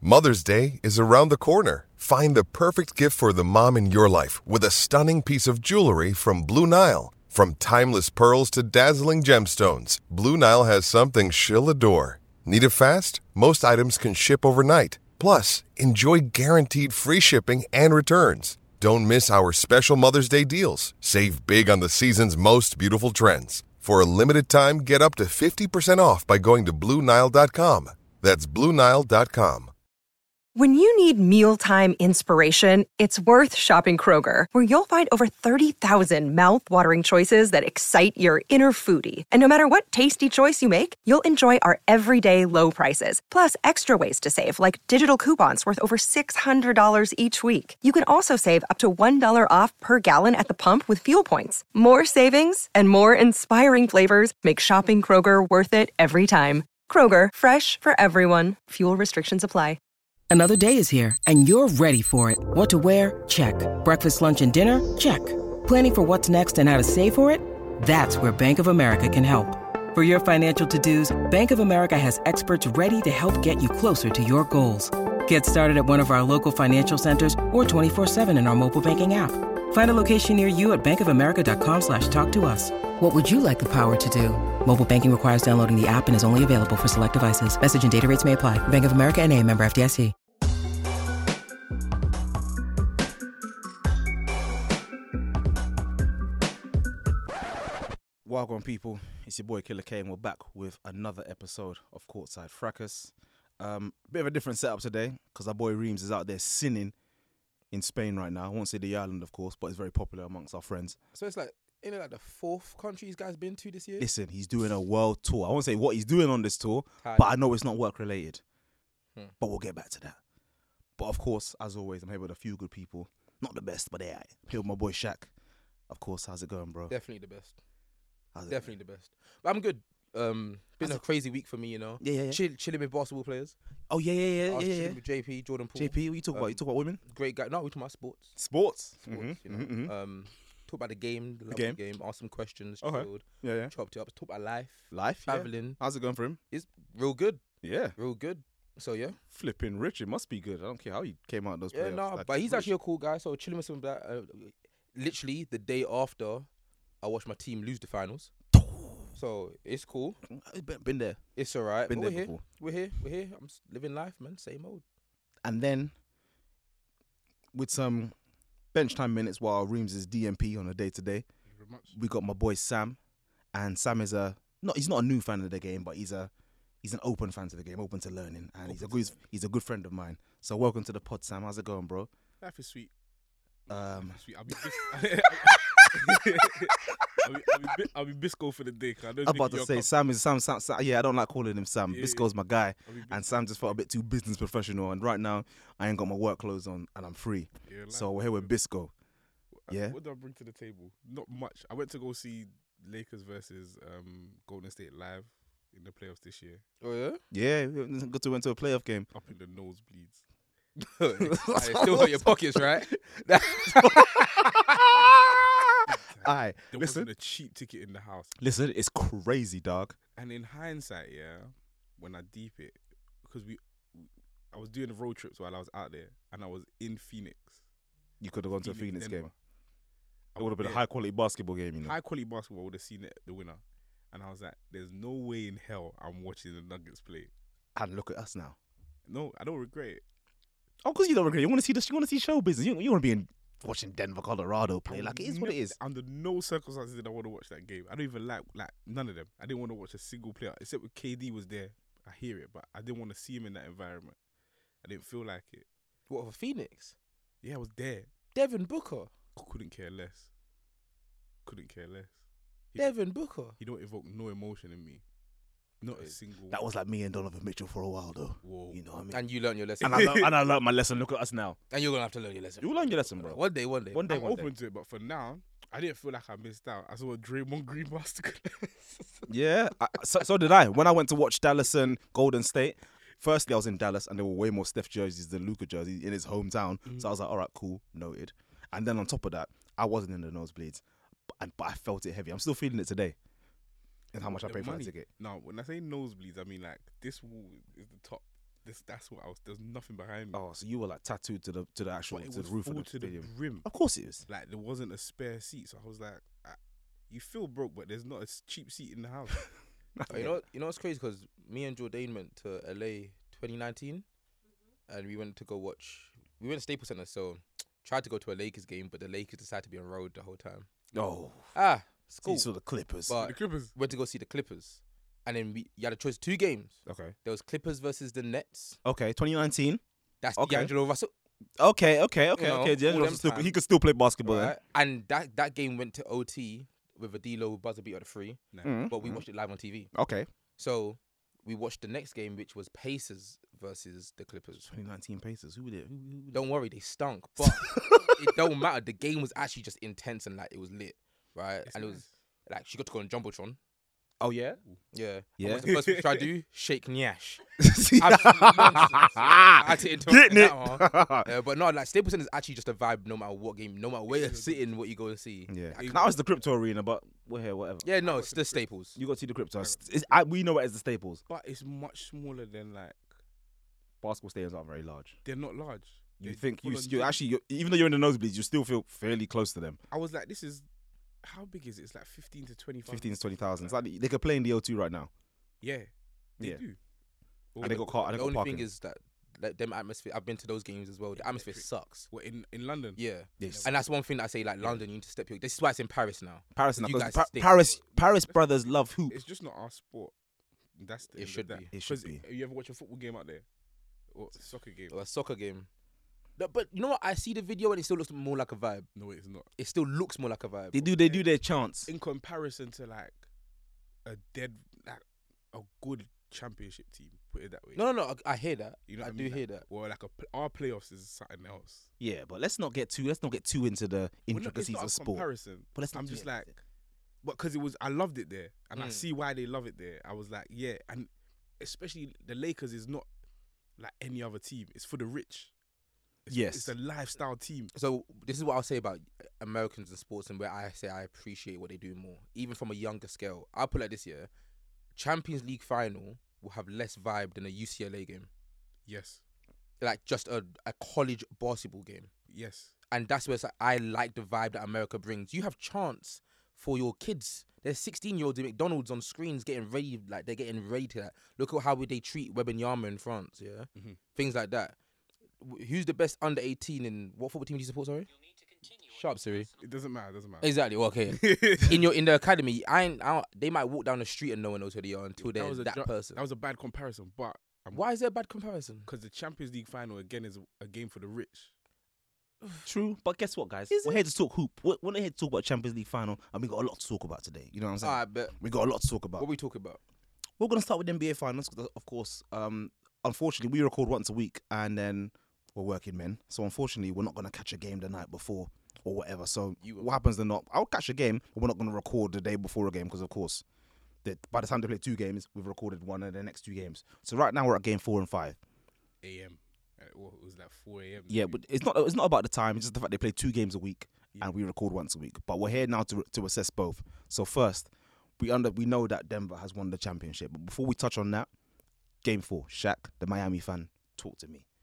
Mother's Day is around the corner. Find the perfect gift for the mom in your life with a stunning piece of jewelry from Blue Nile. From timeless pearls to dazzling gemstones, Blue Nile has something she'll adore. Need it fast? Most items can ship overnight. Plus, enjoy guaranteed free shipping and returns. Don't miss our special Mother's Day deals. Save big on the season's most beautiful trends. For a limited time, get up to 50% off by going to BlueNile.com. That's BlueNile.com. When you need mealtime inspiration, it's worth shopping Kroger, where you'll find over 30,000 mouth-watering choices that excite your inner foodie. And no matter what tasty choice you make, you'll enjoy our everyday low prices, plus extra ways to save, like digital coupons worth over $600 each week. You can also save up to $1 off per gallon at the pump with fuel points. More savings and more inspiring flavors make shopping Kroger worth it every time. Kroger, fresh for everyone. Fuel restrictions apply. Another day is here, and you're ready for it. What to wear? Check. Breakfast, lunch, and dinner? Check. Planning for what's next and how to save for it? That's where Bank of America can help. For your financial to-dos, Bank of America has experts ready to help get you closer to your goals. Get started at one of our local financial centers or 24/7 in our mobile banking app. Find a location near you at bankofamerica.com/talktous. What would you like the power to do? Mobile banking requires downloading the app and is only available for select devices. Message and data rates may apply. Bank of America N.A., member FDIC. Welcome, people. It's your boy Killer K, and we're back with another episode of Courtside Fracas. Bit of a different setup today because our boy Reams is out there sinning in Spain right now. I won't say the island, of course, but it's very popular amongst our friends. So it's like, ain't it like the fourth country this guy's been to this year? Listen, he's doing a world tour. I won't say what he's doing on this tour, Hi. but I know it's not work related. But we'll get back to that. But of course, as always, I'm here with a few good people. Not the best, but they're here with my boy Shaq. Of course, how's it going, bro? Definitely the best. How's it Definitely the best. But I'm good. Been a crazy week for me, you know. Yeah. Chilling with basketball players. Oh, yeah. Chilling with JP, Jordan Poole. JP, what you talk about? You talk about women? Great guy. No, we're talking about sports. Sports. You know. Talk about the game, the game. game. Ask some questions. Okay. Chilled, Yeah. chopped it up. Talk about life. Life, Traveling. Yeah. How's it going for him? It's real good. Yeah. Real good. So, yeah. Flipping rich. It must be good. I don't care how he came out of those Yeah, playoffs. no, Like, but he's rich. actually a cool guy. So, chilling with some black. Literally, the day after, I watched my team lose the finals. So, it's cool. Been there. It's all right. Been We're there here. before. We're here. I'm living life, man. Same old. And then, with some bench time minutes while Reams is DMP on a day-to-day, we got my boy Sam. And Sam is he's not a new fan of the game, but he's an open fan to the game, open to learning. And he's a good friend of mine. So welcome to the pod, Sam. How's it going, bro? Life is sweet. Sweet. I'll be Bisco for the day. I I'm about to say Sam. Yeah, I don't like calling him Sam. Yeah, Bisco's my guy, Bisco. and Sam just felt a bit too business professional. And right now, I ain't got my work clothes on, and I'm free. Yeah, So we're here with Bisco. Yeah. What do I bring to the table? Not much. I went to go see Lakers versus Golden State live in the playoffs this year. Oh, yeah? Yeah, good to went to a playoff game. Up in the nosebleeds. Still got your pockets, right? Alright, There listen. wasn't a cheap ticket in the house. Listen, it's crazy, dog. And in hindsight, yeah, when I deep it, because I was doing road trips while I was out there, and I was in Phoenix. You could have gone to a Phoenix Denver. game. It would have been a high quality basketball game, you know. High quality basketball. Would have seen the winner, and I was like, "There's no way in hell I'm watching the Nuggets play." And look at us now. No, I don't regret it. Oh, because you don't regret it. You want to see this. You want to see show business. You want to be watching Denver, Colorado play. Like, it is what it is. Under no circumstances did I want to watch that game. I don't even like none of them. I didn't want to watch a single player except when KD was there. I hear it, but I didn't want to see him in that environment. I didn't feel like it. What, for Phoenix? Yeah, I was there. Devin Booker. Couldn't care less. Devin Booker. He don't evoke no emotion in me. Not a single. That was like me and Donovan Mitchell for a while, though. Whoa. You know what I mean? And you learned your lesson. And I learned my lesson. Look at us now. And you're going to have to learn your lesson. You learn your lesson, bro. One day. I'm open to it, but for now, I didn't feel like I missed out. I saw a Draymond Green masterclass. Yeah, so did I. When I went to watch Dallas and Golden State, firstly I was in Dallas and there were way more Steph jerseys than Luka jerseys in his hometown. So I was like, all right, cool, noted. And then on top of that, I wasn't in the nosebleeds, but I felt it heavy. I'm still feeling it today. And how much I paid for that ticket. Now, when I say nosebleeds, I mean like this wall is the top. That's what I was. There's nothing behind me. Oh, so you were like tattooed to the actual But it to was the roof of full the to the stadium. rim. Of course it is. Like there wasn't a spare seat, so I was like, you feel broke, but there's not a cheap seat in the house. But you know what's crazy? Because me and Jordan went to LA 2019, and we went to go watch. We went to Staples Center, so tried to go to a Lakers game, but the Lakers decided to be on road the whole time. Oh, It's cool. so the Clippers. But The Clippers. went to go see the Clippers, and then you had a choice of 2 games. okay. There was Clippers versus the Nets. 2019. That's Okay. D'Angelo Russell. Okay. know, D'Angelo all them still, times. he could still play basketball. Right? And that game went to OT with a D-Lo buzzer beater at 3, Then. but we watched it live on TV. Okay. So we watched the next game, which was Pacers versus the Clippers. 2019 Pacers. Who did? Who Don't worry, they stunk, but it don't matter. The game was actually just intense and like it was lit, right? It's and it nice. was like she got to go on Jumbotron. Oh yeah. Yeah. Yeah. And what's the first thing I do? Shake Nyash. I had to interrupt Getting it. that one. But no, like Staples Center is actually just a vibe. No matter what game, no matter where you're sitting, what you go and see. Yeah. Like, Now it's the crypto arena, but we're here. Whatever. yeah, no, it's the Staples. You got to see the crypto. We know it as the Staples. But it's much smaller than like Basketball stadiums aren't very large. they're not large. You They're think full you on still gym. actually, even though you're in the nosebleeds, you still feel fairly close to them. I was like, this is how big is it? It's like 15 to 20,000. 15 to 20,000. It's like they could play in the O2 right now. Yeah, they Yeah. do. And they got car. And The they got only parking. thing is that like, them atmosphere. I've been to those games as well. The atmosphere Electric. sucks. What in London? Yeah. Yes. And that's one thing that I say. Like London, you need to step your. This is why it's in Paris now. Paris, You because guys stink. Paris brothers love hoop. It's just not our sport. That's the It end of should that. be. It should 'Cause be. You ever watch a football game out there or a soccer game? Or a soccer game. No, but you know what? I see the video and it still looks more like a vibe. No, it's not. It still looks more like a vibe. They do their chants. In comparison to like a good championship team, put it that way. No. I hear that. You know I what I do mean? hear Like, that. Well, like our playoffs is something else. Yeah, but let's not get too into the Well, no, intricacies it's not of a sport. comparison. But let's not I'm do just it. like, but because I loved it there, and I Mm. see why they love it there. I was like, yeah, and especially the Lakers is not like any other team. It's for the rich. Yes. It's a lifestyle team. So this is what I'll say about Americans in sports and where I say I appreciate what they do more, even from a younger scale. I'll put it like this year: Champions League final will have less vibe than a UCLA game, Yes, like just a college basketball game. yes. And that's where it's like, I like the vibe that America brings. You have chants for your kids. There's 16-year-olds in McDonald's on screens getting ready, like they're getting ready to that. Look at how they treat Wembanyama in France, yeah? Mhm. Things like that. Who's the best under 18 in what football team do you support, sorry? Sharp, Siri. It doesn't matter. It doesn't matter. Exactly, well, okay. in the academy, they might walk down the street and no one knows who they are until they're that person. That was a bad comparison, but Why is there a bad comparison? because the Champions League final again is a game for the rich. True, but guess what, guys? Is We're it? here to talk hoop. We're here to talk about Champions League final, and we got a lot to talk about today. You know what I'm saying? Alright, but We got a lot to talk about. what are we talking about? We're gonna start with NBA finals, 'cause of course. Unfortunately, we record once a week, and then we're working men. So unfortunately, we're not gonna catch a game the night before or whatever. So You will. what happens then? Not I'll catch a game, but we're not gonna record the day before a game because of course, by the time they play 2 games, we've recorded one of the next 2 games. So right now we're at game 4 and 5. AM. Well, it was like 4 a.m. Yeah, but it's not about the time. It's just the fact they play 2 games a week, Yeah. and we record once a week. But we're here now to assess both. So first, we know that Denver has won the championship. But before we touch on that, game 4, Shaq, the Miami fan, talk to me.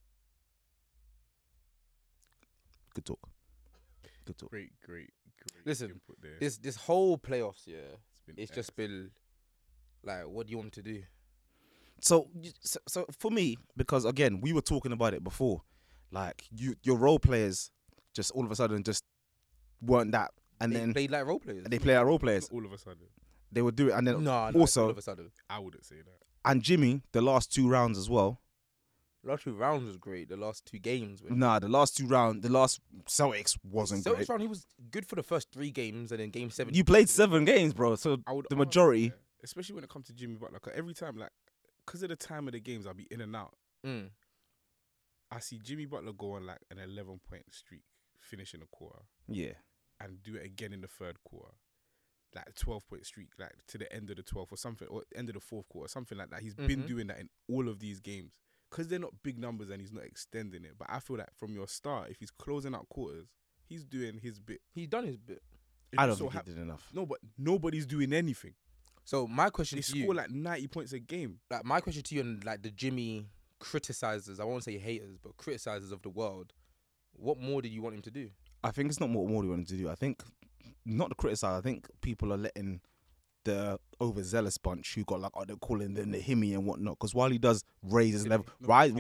Good talk. great. Listen, input there. This whole playoffs, yeah, been it's just excellent. been like, what do you want me to do? So for me, because again, we were talking about it before, like your role players just all of a sudden just weren't that, and They then played like role players. they play our role players. all of a sudden. They would do it, and then No, also all of a sudden. I wouldn't say that. and Jimmy, the last 2 rounds as well. Last 2 rounds was great. The last 2 games were Nah, the last Celtics wasn't Celtics great. round, he was good for the first 3 games, and then game 7. You played 7 games, bro. So I would the argue, majority. yeah, especially when it comes to Jimmy Butler, 'cause every time, like, because of the time of the games, I'll be in and out. Mm. I see Jimmy Butler go on like an 11-point streak, finish in a quarter, Yeah, and do it again in the third quarter, like a 12-point streak, like to the end of the 12th or something, or end of the fourth quarter, something like that. He's been Mhm. doing that in all of these games because they're not big numbers and he's not extending it. But I feel like from your start, if he's closing out quarters, he's doing his bit. He's done his bit. It I don't just so think hap- he did enough. No, but nobody's doing anything. So my question They to you, score like 90 points a game. my question to you, and like the Jimmy criticizers, I won't say haters, but criticizers of the world, what more did you want him to do? I think it's not what more do you want him to do. I think not to criticize. I think people are letting the overzealous bunch who got like they're calling them the himmy and whatnot. Because while he does raise his level,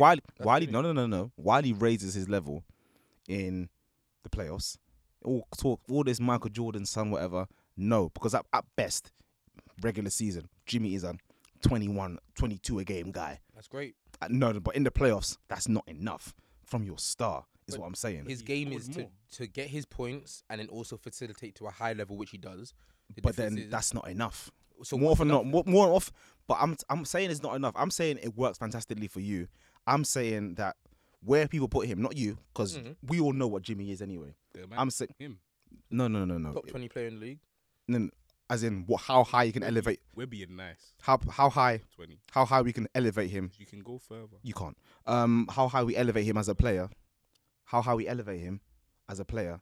while he raises his level in the playoffs, all this Michael Jordan son whatever. No, because at best, regular season, Jimmy is a 21, 22 a game guy. That's great. No, but in the playoffs, that's not enough from your star, is what I'm saying. His game is to get his points and then also facilitate to a high level, which he does. But then that's not enough. So more often not, more off. But I'm saying it's not enough. I'm saying it works fantastically for you. I'm saying that where people put him, not you, because we all know what Jimmy is anyway. Yeah, man, I'm saying him. No. top 20 player in the league. No, as in how high you can elevate. We're being nice. How high? 20. How high we can elevate him? You can go further. You can't. How high we elevate him as a player? How high we elevate him as a player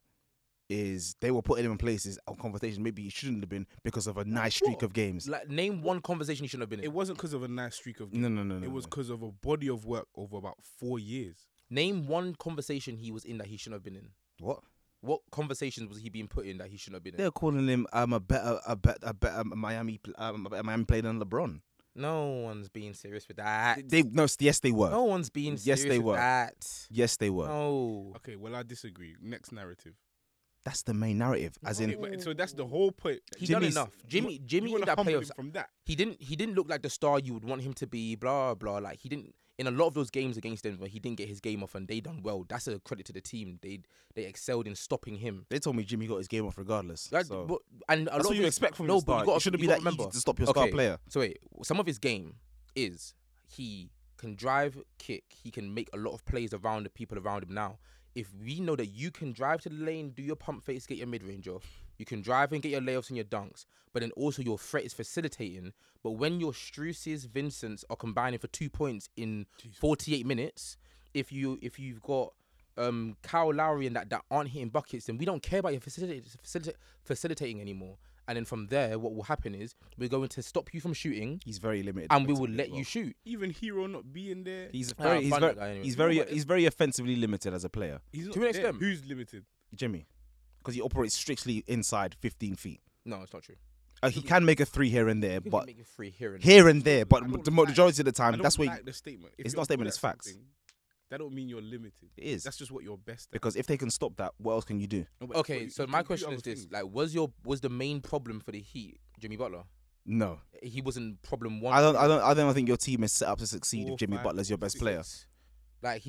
is they were putting him in places on conversations maybe he shouldn't have been because of a nice streak of games. Like, name one conversation he shouldn't have been in. It wasn't because of a nice streak of games. No. It was because of a body of work over about 4 years. Name one conversation he was in that he shouldn't have been in. What? What conversations was he being put in that he shouldn't have been in? They're calling him a better Miami player than LeBron. No one's being serious with that. Yes, they were. No one's being serious they with were. that. Yes, they were. No. Okay, well, I disagree. Next narrative. That's the main narrative. As in, So that's the whole point. He done enough. Jimmy You in wanna that humble him playoffs. from that. He didn't look like the star you would want him to be. Blah blah. Like, he didn't. In a lot of those games against Denver, he didn't get his game off, and they done well. That's a credit to the team. They excelled in stopping him. they told me Jimmy got his game off regardless. Like, So. and a That's lot what of you his- expect from no, your but star. you gotta, It shouldn't you be gotta that easy remember. to stop your star player. So wait, some of his game is he can drive, kick. He can make a lot of plays around the people around him now. If we know that you can drive to the lane, do your pump fakes, get your mid-range off, you can drive and get your layups and your dunks, but then also your threat is facilitating. But when your Struces, Vincents are combining for 2 points in 48 minutes, if you've got Kyle Lowry and that aren't hitting buckets, then we don't care about your facilitating anymore. And then from there, what will happen is we're going to stop you from shooting, He's very limited, and we will defensively let as well. you shoot. Even Hero not being there. He's Ah, very, fun guy anyway. he's very offensively limited as a player, He's not to an there. extent. Who's limited? Jimmy, because he operates strictly inside 15 feet. No, it's not true. He can make a three here and there, You can but make it free here and here and there. I But don't the like- majority of the I time, don't that's where like the statement. If it's you're not a statement, good it's at facts. something, that don't mean you're limited. it is. That's just what you're best at. Because if they can stop that, what else can you do? No, but Okay, you so can my do question other is this: things. like, was the main problem for the Heat Jimmy Butler? No, He wasn't problem one. I don't think your team is set up to succeed 4, if Jimmy 5, Butler's your best 6. player. Like,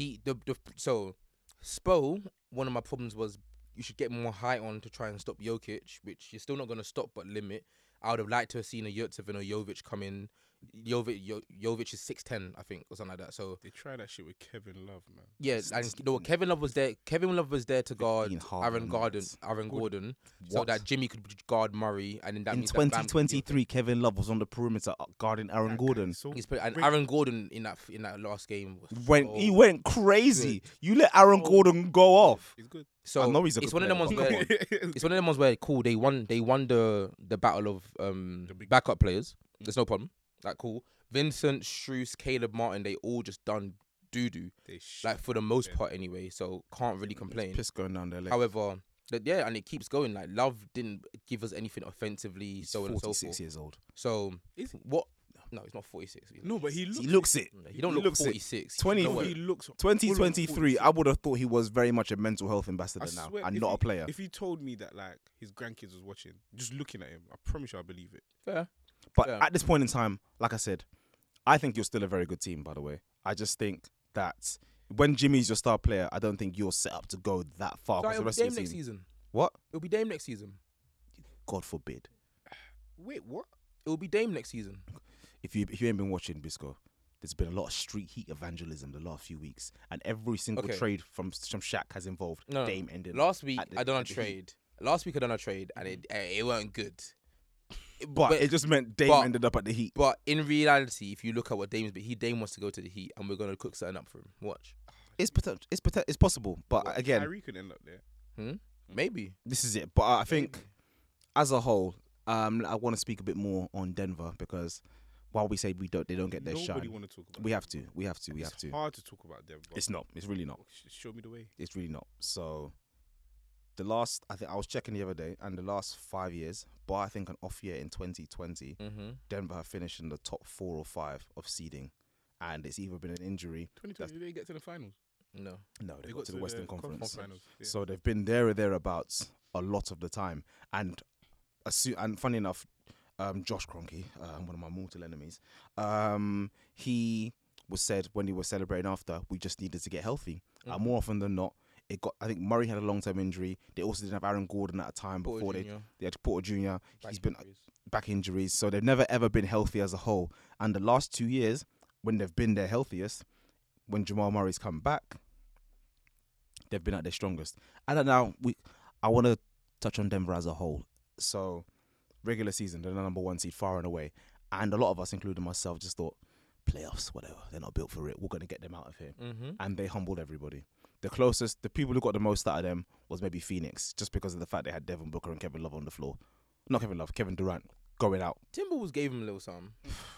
so Spo, one of my problems was you should get more height on to try and stop Jokic, which you're still not going to stop but limit. I would have liked to have seen a Yurtseven or Jovic come in. Jovic is 6'10", I think, or something like that. So They try that shit with Kevin Love, man. yeah, and Kevin Love was there. Kevin Love was there to guard 15 hard Aaron minutes. Gordon, so What? that Jimmy could guard Murray, and then that In means that Bam could be 2023, Kevin Love was on the perimeter guarding Aaron That guy Gordon. is so He's put, and great. Aaron Gordon in that last game was He so went crazy. good. You let Aaron Oh, Gordon go off. He's good. So I know he's a it's good one of them ones player, where it's one of them ones where cool. They won the battle of big- backup players. There's no problem. Like, cool. Vincent, Strus, Caleb Martin, they all just done doo doo. They shit. Like, for the most Yeah. part anyway. So can't really complain. Piss going down there. However, yeah, and it keeps going. Like, Love didn't give us anything offensively, He's so on and so 46 forth. years old. So Is he? what? No, he's not 46. No, but he looks. He looks it. He don't he look looks it. 46. 20 You know No, what? he looks. 2023, I would have thought he was very much a mental health ambassador I now swear, and if not he- a player. If he told me that like his grandkids was watching, just looking at him, I promise you, I believe it. Fair. But Yeah. at this point in time, like I said, I think you're still a very good team, by the way. I just think that when Jimmy's your star player, I don't think you're set up to go that far. So because the it'll be rest of Dame your next team, season. what? It'll be Dame next season. God forbid. Wait, what? It'll be Dame next season. If you ain't been watching, Bisco, there's been a lot of street heat evangelism the last few weeks, and every single Okay. trade from Shaq has involved No, Dame ending. Last week at the- I done a at the Heat. trade. Last week I done a trade and it weren't good. But it just meant Dame but- ended up at the Heat. But in reality, if you look at what Dame's, Dame wants to go to the Heat, and we're gonna cook something up for him. Watch. It's possible, but What, again, Kyrie could end up there. Maybe. this is it. But I think as a whole, I want to speak a bit more on Denver because while we say they don't get their Nobody shine, want to talk about. we them, have to. bro. We have to. We have It's to. hard to talk about them. But It's not. It's really not. Show me the way. It's really not. So, I think I was checking the other day, and the last 5 years, bar I think an off year in 2020, Denver have finished in the top 4 or 5 of seeding, and it's either been an injury. 2020, they get to the finals. No. No, they got to the Western Conference. Finals. Yeah. So they've been there or thereabouts a lot of the time, and funny enough, Josh Kroenke, one of my mortal enemies, he was said when he was celebrating after, we just needed to get healthy. More often than not, I think Murray had a long-term injury. They also didn't have Aaron Gordon at a time before they had Porter Jr. He's been back injuries, so they've never ever been healthy as a whole. And the last 2 years, when they've been their healthiest, when Jamal Murray's come back, they've been at their strongest. And now I want to touch on Denver as a whole. So, regular season, they're the number 1 seed far and away. And a lot of us, including myself, just thought, playoffs, whatever. They're not built for it. We're going to get them out of here. And they humbled everybody. The people who got the most out of them was maybe Phoenix, just because of the fact they had Devin Booker and Kevin Love on the floor. Not Kevin Love, Kevin Durant going out. Timberwolves gave him a little something.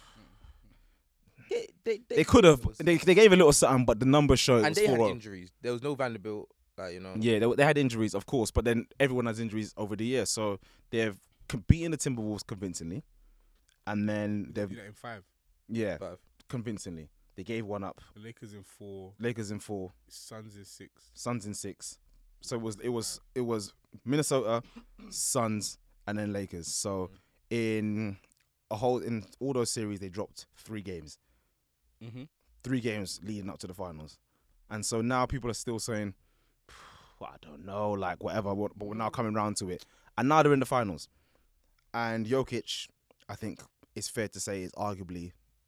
They could have. They gave a little something, but the numbers show it and was they had 4-0. injuries. There was no Vanderbilt, Yeah, they had injuries, of course, but then everyone has injuries over the year. So they've beaten the Timberwolves convincingly, and then They they've do that in 5. convincingly. They gave one up. The Lakers in 4. Lakers in 4, Suns in 6. Suns in 6. So it was Minnesota, Suns, and then Lakers. So in all those series, they dropped 3 games. 3 games leading up to the finals. And so now people are still saying, well, I don't know, like whatever, but we're now coming round to it. And now they're in the finals. And Jokic, I think it's fair to say, is arguably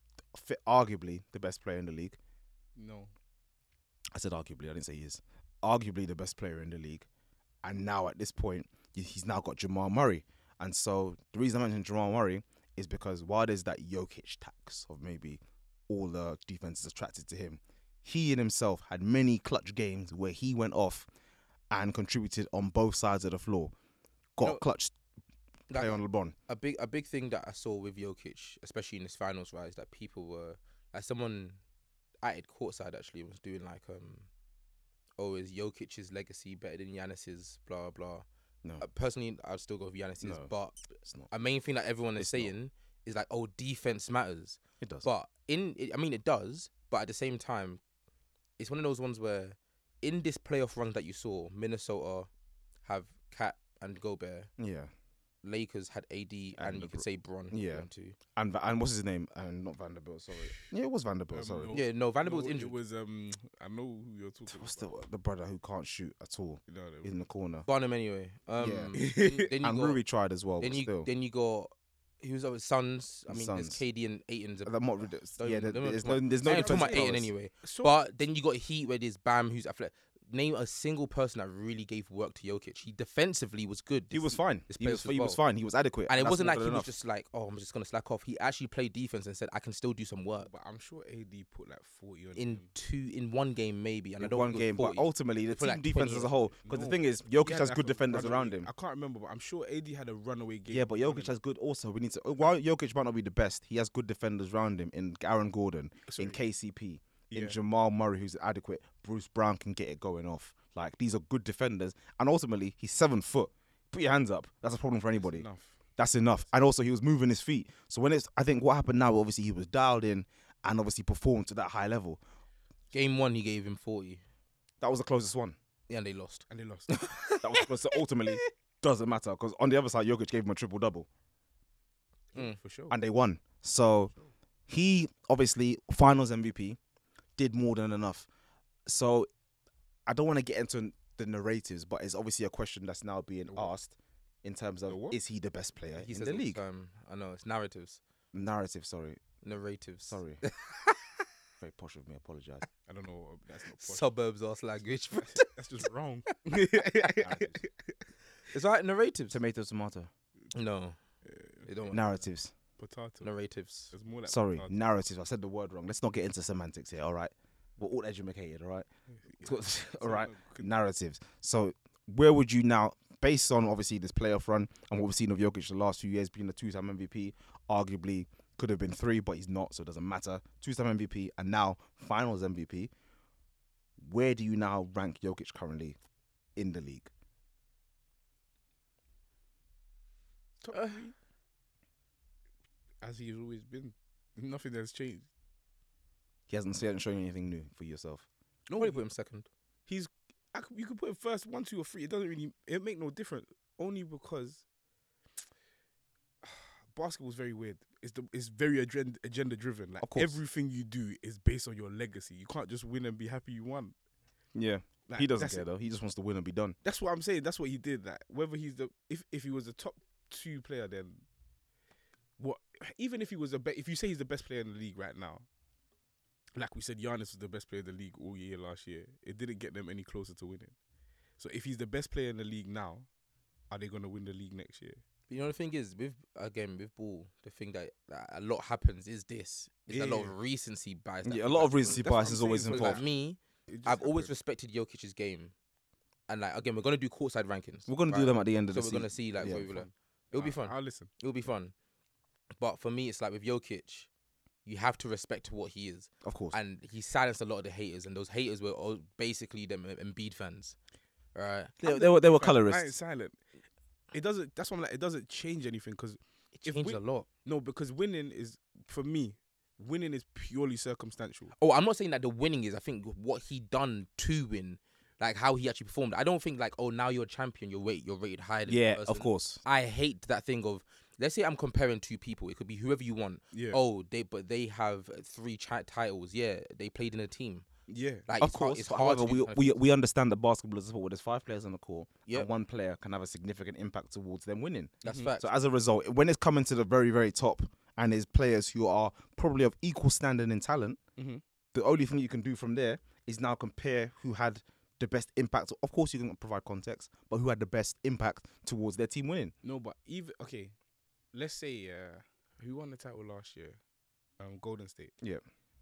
the best player in the league. No. I said arguably, I didn't say he is. Arguably the best player in the league. And now at this point, he's now got Jamal Murray. And so the reason I mentioned Jamal Murray is because while there's that Jokic tax of maybe all the defenses attracted to him, he in himself had many clutch games where he went off and contributed on both sides of the floor. Got clutch play on LeBron. A big thing that I saw with Jokic, especially in this finals rise, that people were someone at it courtside actually was doing is Jokic's legacy better than Giannis's? Blah blah. No. Personally, I'd still go with Giannis's, No, but it's not. a main thing that everyone is saying is like, oh, defense matters. It does. But it does. But at the same time, it's one of those ones where in this playoff run that you saw, Minnesota have Kat and Gobert. Yeah. Lakers had AD and you could say Bron. Yeah. Too. And what's his name? And not Vanderbilt, sorry. Yeah, it was Vanderbilt, sorry. Yeah, no, Vanderbilt's injured. It was I know who you're talking What's about. the brother who can't shoot at all? No, In the corner. Barnum anyway. Yeah. Then you And got, Rui tried as well, then but you still. then you got who's up with Suns. I mean, Suns. there's KD and Aiton's. There's no I'm talking about defensive Ayton powers. anyway. So- But then you got Heat where there's Bam who's athletic. Name a single person that really gave work to Jokic. He defensively was good. He was fine. this He was playoffs fine. He was adequate. And it that's wasn't more like than he was enough. just like, oh, I'm just going to slack off. He actually played defense and said, I can still do some work. But I'm sure AD put like 40 on him. In one game maybe. And I in don't one think it game, was but 40. ultimately the They put team like defense 20 as a whole. Because the No. thing is, He Jokic had has like good a defenders runaway- around him. I can't remember, but I'm sure AD had a runaway game. Yeah, but Jokic has good also. We need to. While Jokic might not be the best, he has good defenders around him in Aaron Gordon, in KCP, in Yeah. Jamal Murray, who's adequate. Bruce Brown can get it going off. Like, these are good defenders. And ultimately, he's 7 foot. Put your hands up. That's a problem for anybody. enough. That's enough. And also, he was moving his feet. So I think what happened now, obviously, he was dialed in and obviously performed to that high level. Game 1 he gave him 40. That was the closest one. Yeah, and they lost. And they lost. That was close. So ultimately, doesn't matter. Because on the other side, Jokic gave him a triple-double. For sure. And they won. So he, obviously, finals MVP, did more than enough. So I don't want to get into the narratives, but it's obviously a question that's now being asked in terms of, is he the best player He in says the all the league? time, I know, it's narratives. Narrative, sorry. Narratives. Sorry. Very posh of me, I apologise. I don't know. That's not posh. Suburbs ass language. That's just wrong. It's like narratives. Tomato. No. They don't want Narratives. Potato. narratives. It's more like Sorry, potato. narratives. I said the word wrong. Let's not get into semantics here, all right? We're all educated, all right? All right? Narratives. So where would you now, based on obviously this playoff run and what we've seen of Jokic the last few years being the 2-time MVP, arguably Could have been 3, but he's not, so it doesn't matter. 2-time MVP and now Finals MVP. Where do you now rank Jokic currently in the league? Top 3. As he's always been. Nothing has changed. He hasn't shown you anything new for yourself. No, probably put him second. You could put him first, 1, 2, or 3. It make no difference. Only because basketball's very weird. It's very agenda driven. Like, of course, everything you do is based on your legacy. You can't just win and be happy you won. Yeah, like, he doesn't care though. He just wants to win and be done. That's what I'm saying. That's what he did. Like, whether he's if he was the top 2 player, then what? Even if he was if you say he's the best player in the league right now, like we said, Giannis was the best player in the league all year last year. It didn't get them any closer to winning. So if he's the best player in the league now, are they going to win the league next year? But you know the thing is, with ball, the thing that a lot happens is this. It's a lot of recency bias. Yeah, a lot of recency bias is always So involved. like me, I've always respected Jokic's game, and like again, we're gonna do courtside rankings. We're gonna do them at the end of the season. So we're gonna see like yeah, what we like. It'll be fun. I'll listen. It'll be fun. But for me, it's like with Jokic, you have to respect what he is. Of course. And he silenced a lot of the haters, and those haters were all basically them Embiid fans, right? They were I colorists. ain't silent. It doesn't. That's what I'm like. It doesn't change anything because It changed a lot. No, because winning is, for me, winning is purely circumstantial. Oh, I'm not saying that the winning is. I think what he done to win, like how he actually performed. I don't think like, oh, now you're a champion, you're rated higher than the Yeah, person. of course. I hate that thing of, let's say I'm comparing 2 people. It could be whoever you want. Yeah. Oh, they have 3 titles. Yeah, they played in a team. Yeah. Like Of course. it's But hard. however, to do we understand that basketball is a sport where there's 5 players on the court, Yep. and 1 player can have a significant impact towards them winning. That's fact. So as a result, when it's coming to the very, very top, and there's players who are probably of equal standing in talent, the only thing you can do from there is now compare who had the best impact. Of course, you can provide context, but who had the best impact towards their team winning. No, but okay, let's say who won the title last year? Golden State. Yeah.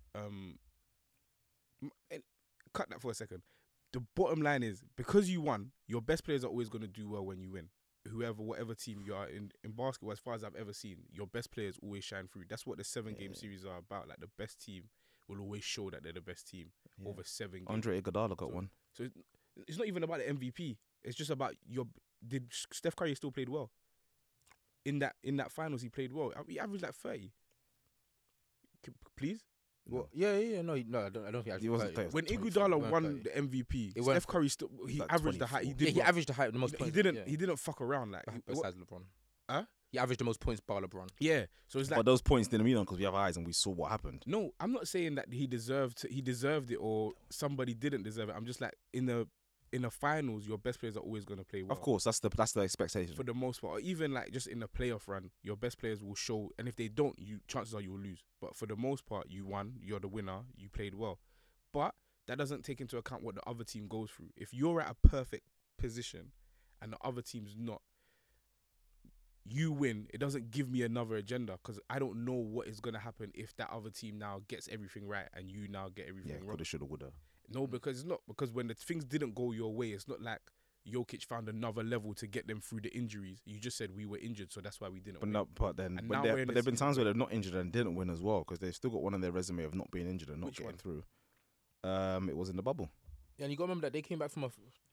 Cut that for a second. The bottom line is, because you won, your best players are always going to do well when you win. Whatever team you are in basketball, as far as I've ever seen, your best players always shine through. That's what the 7-game series are about. Like, the best team will always show that they're the best team over 7 games. Andre Iguodala got one. So it's not even about the MVP. It's just about did Steph Curry still played well? In that finals, he played well. He averaged like 30. Please? Well, yeah. No, I don't think He wasn't playing. When 24, Iguodala won the MVP, Steph Curry still like averaged the high. He 24. did. he well. averaged the most He points. didn't fuck around like. Besides LeBron. Huh? He averaged the most points bar LeBron. Yeah. So it's like, But those points didn't mean because we have eyes and we saw what happened. no, I'm not saying that he deserved it or somebody didn't deserve it. I'm just like, in the finals, your best players are always going to play well. Of course, that's the expectation. For the most part, or even like just in the playoff run, your best players will show, and if they don't, chances are you will lose. But for the most part, you won, you're the winner, you played well. But that doesn't take into account what the other team goes through. If you're at a perfect position and the other team's not, you win, it doesn't give me another agenda because I don't know what is going to happen if that other team now gets everything right and you now get everything wrong. Coulda, shoulda, woulda. No, because it's not. Because when the things didn't go your way, it's not like Jokic found another level to get them through the injuries. You just said we were injured, so that's why we didn't win. But now we're in there a have been season times where they're not injured and didn't win as well because they've still got one on their resume of not being injured and not Which getting one? through. It was in the bubble. Yeah, and you got to remember that they came back from a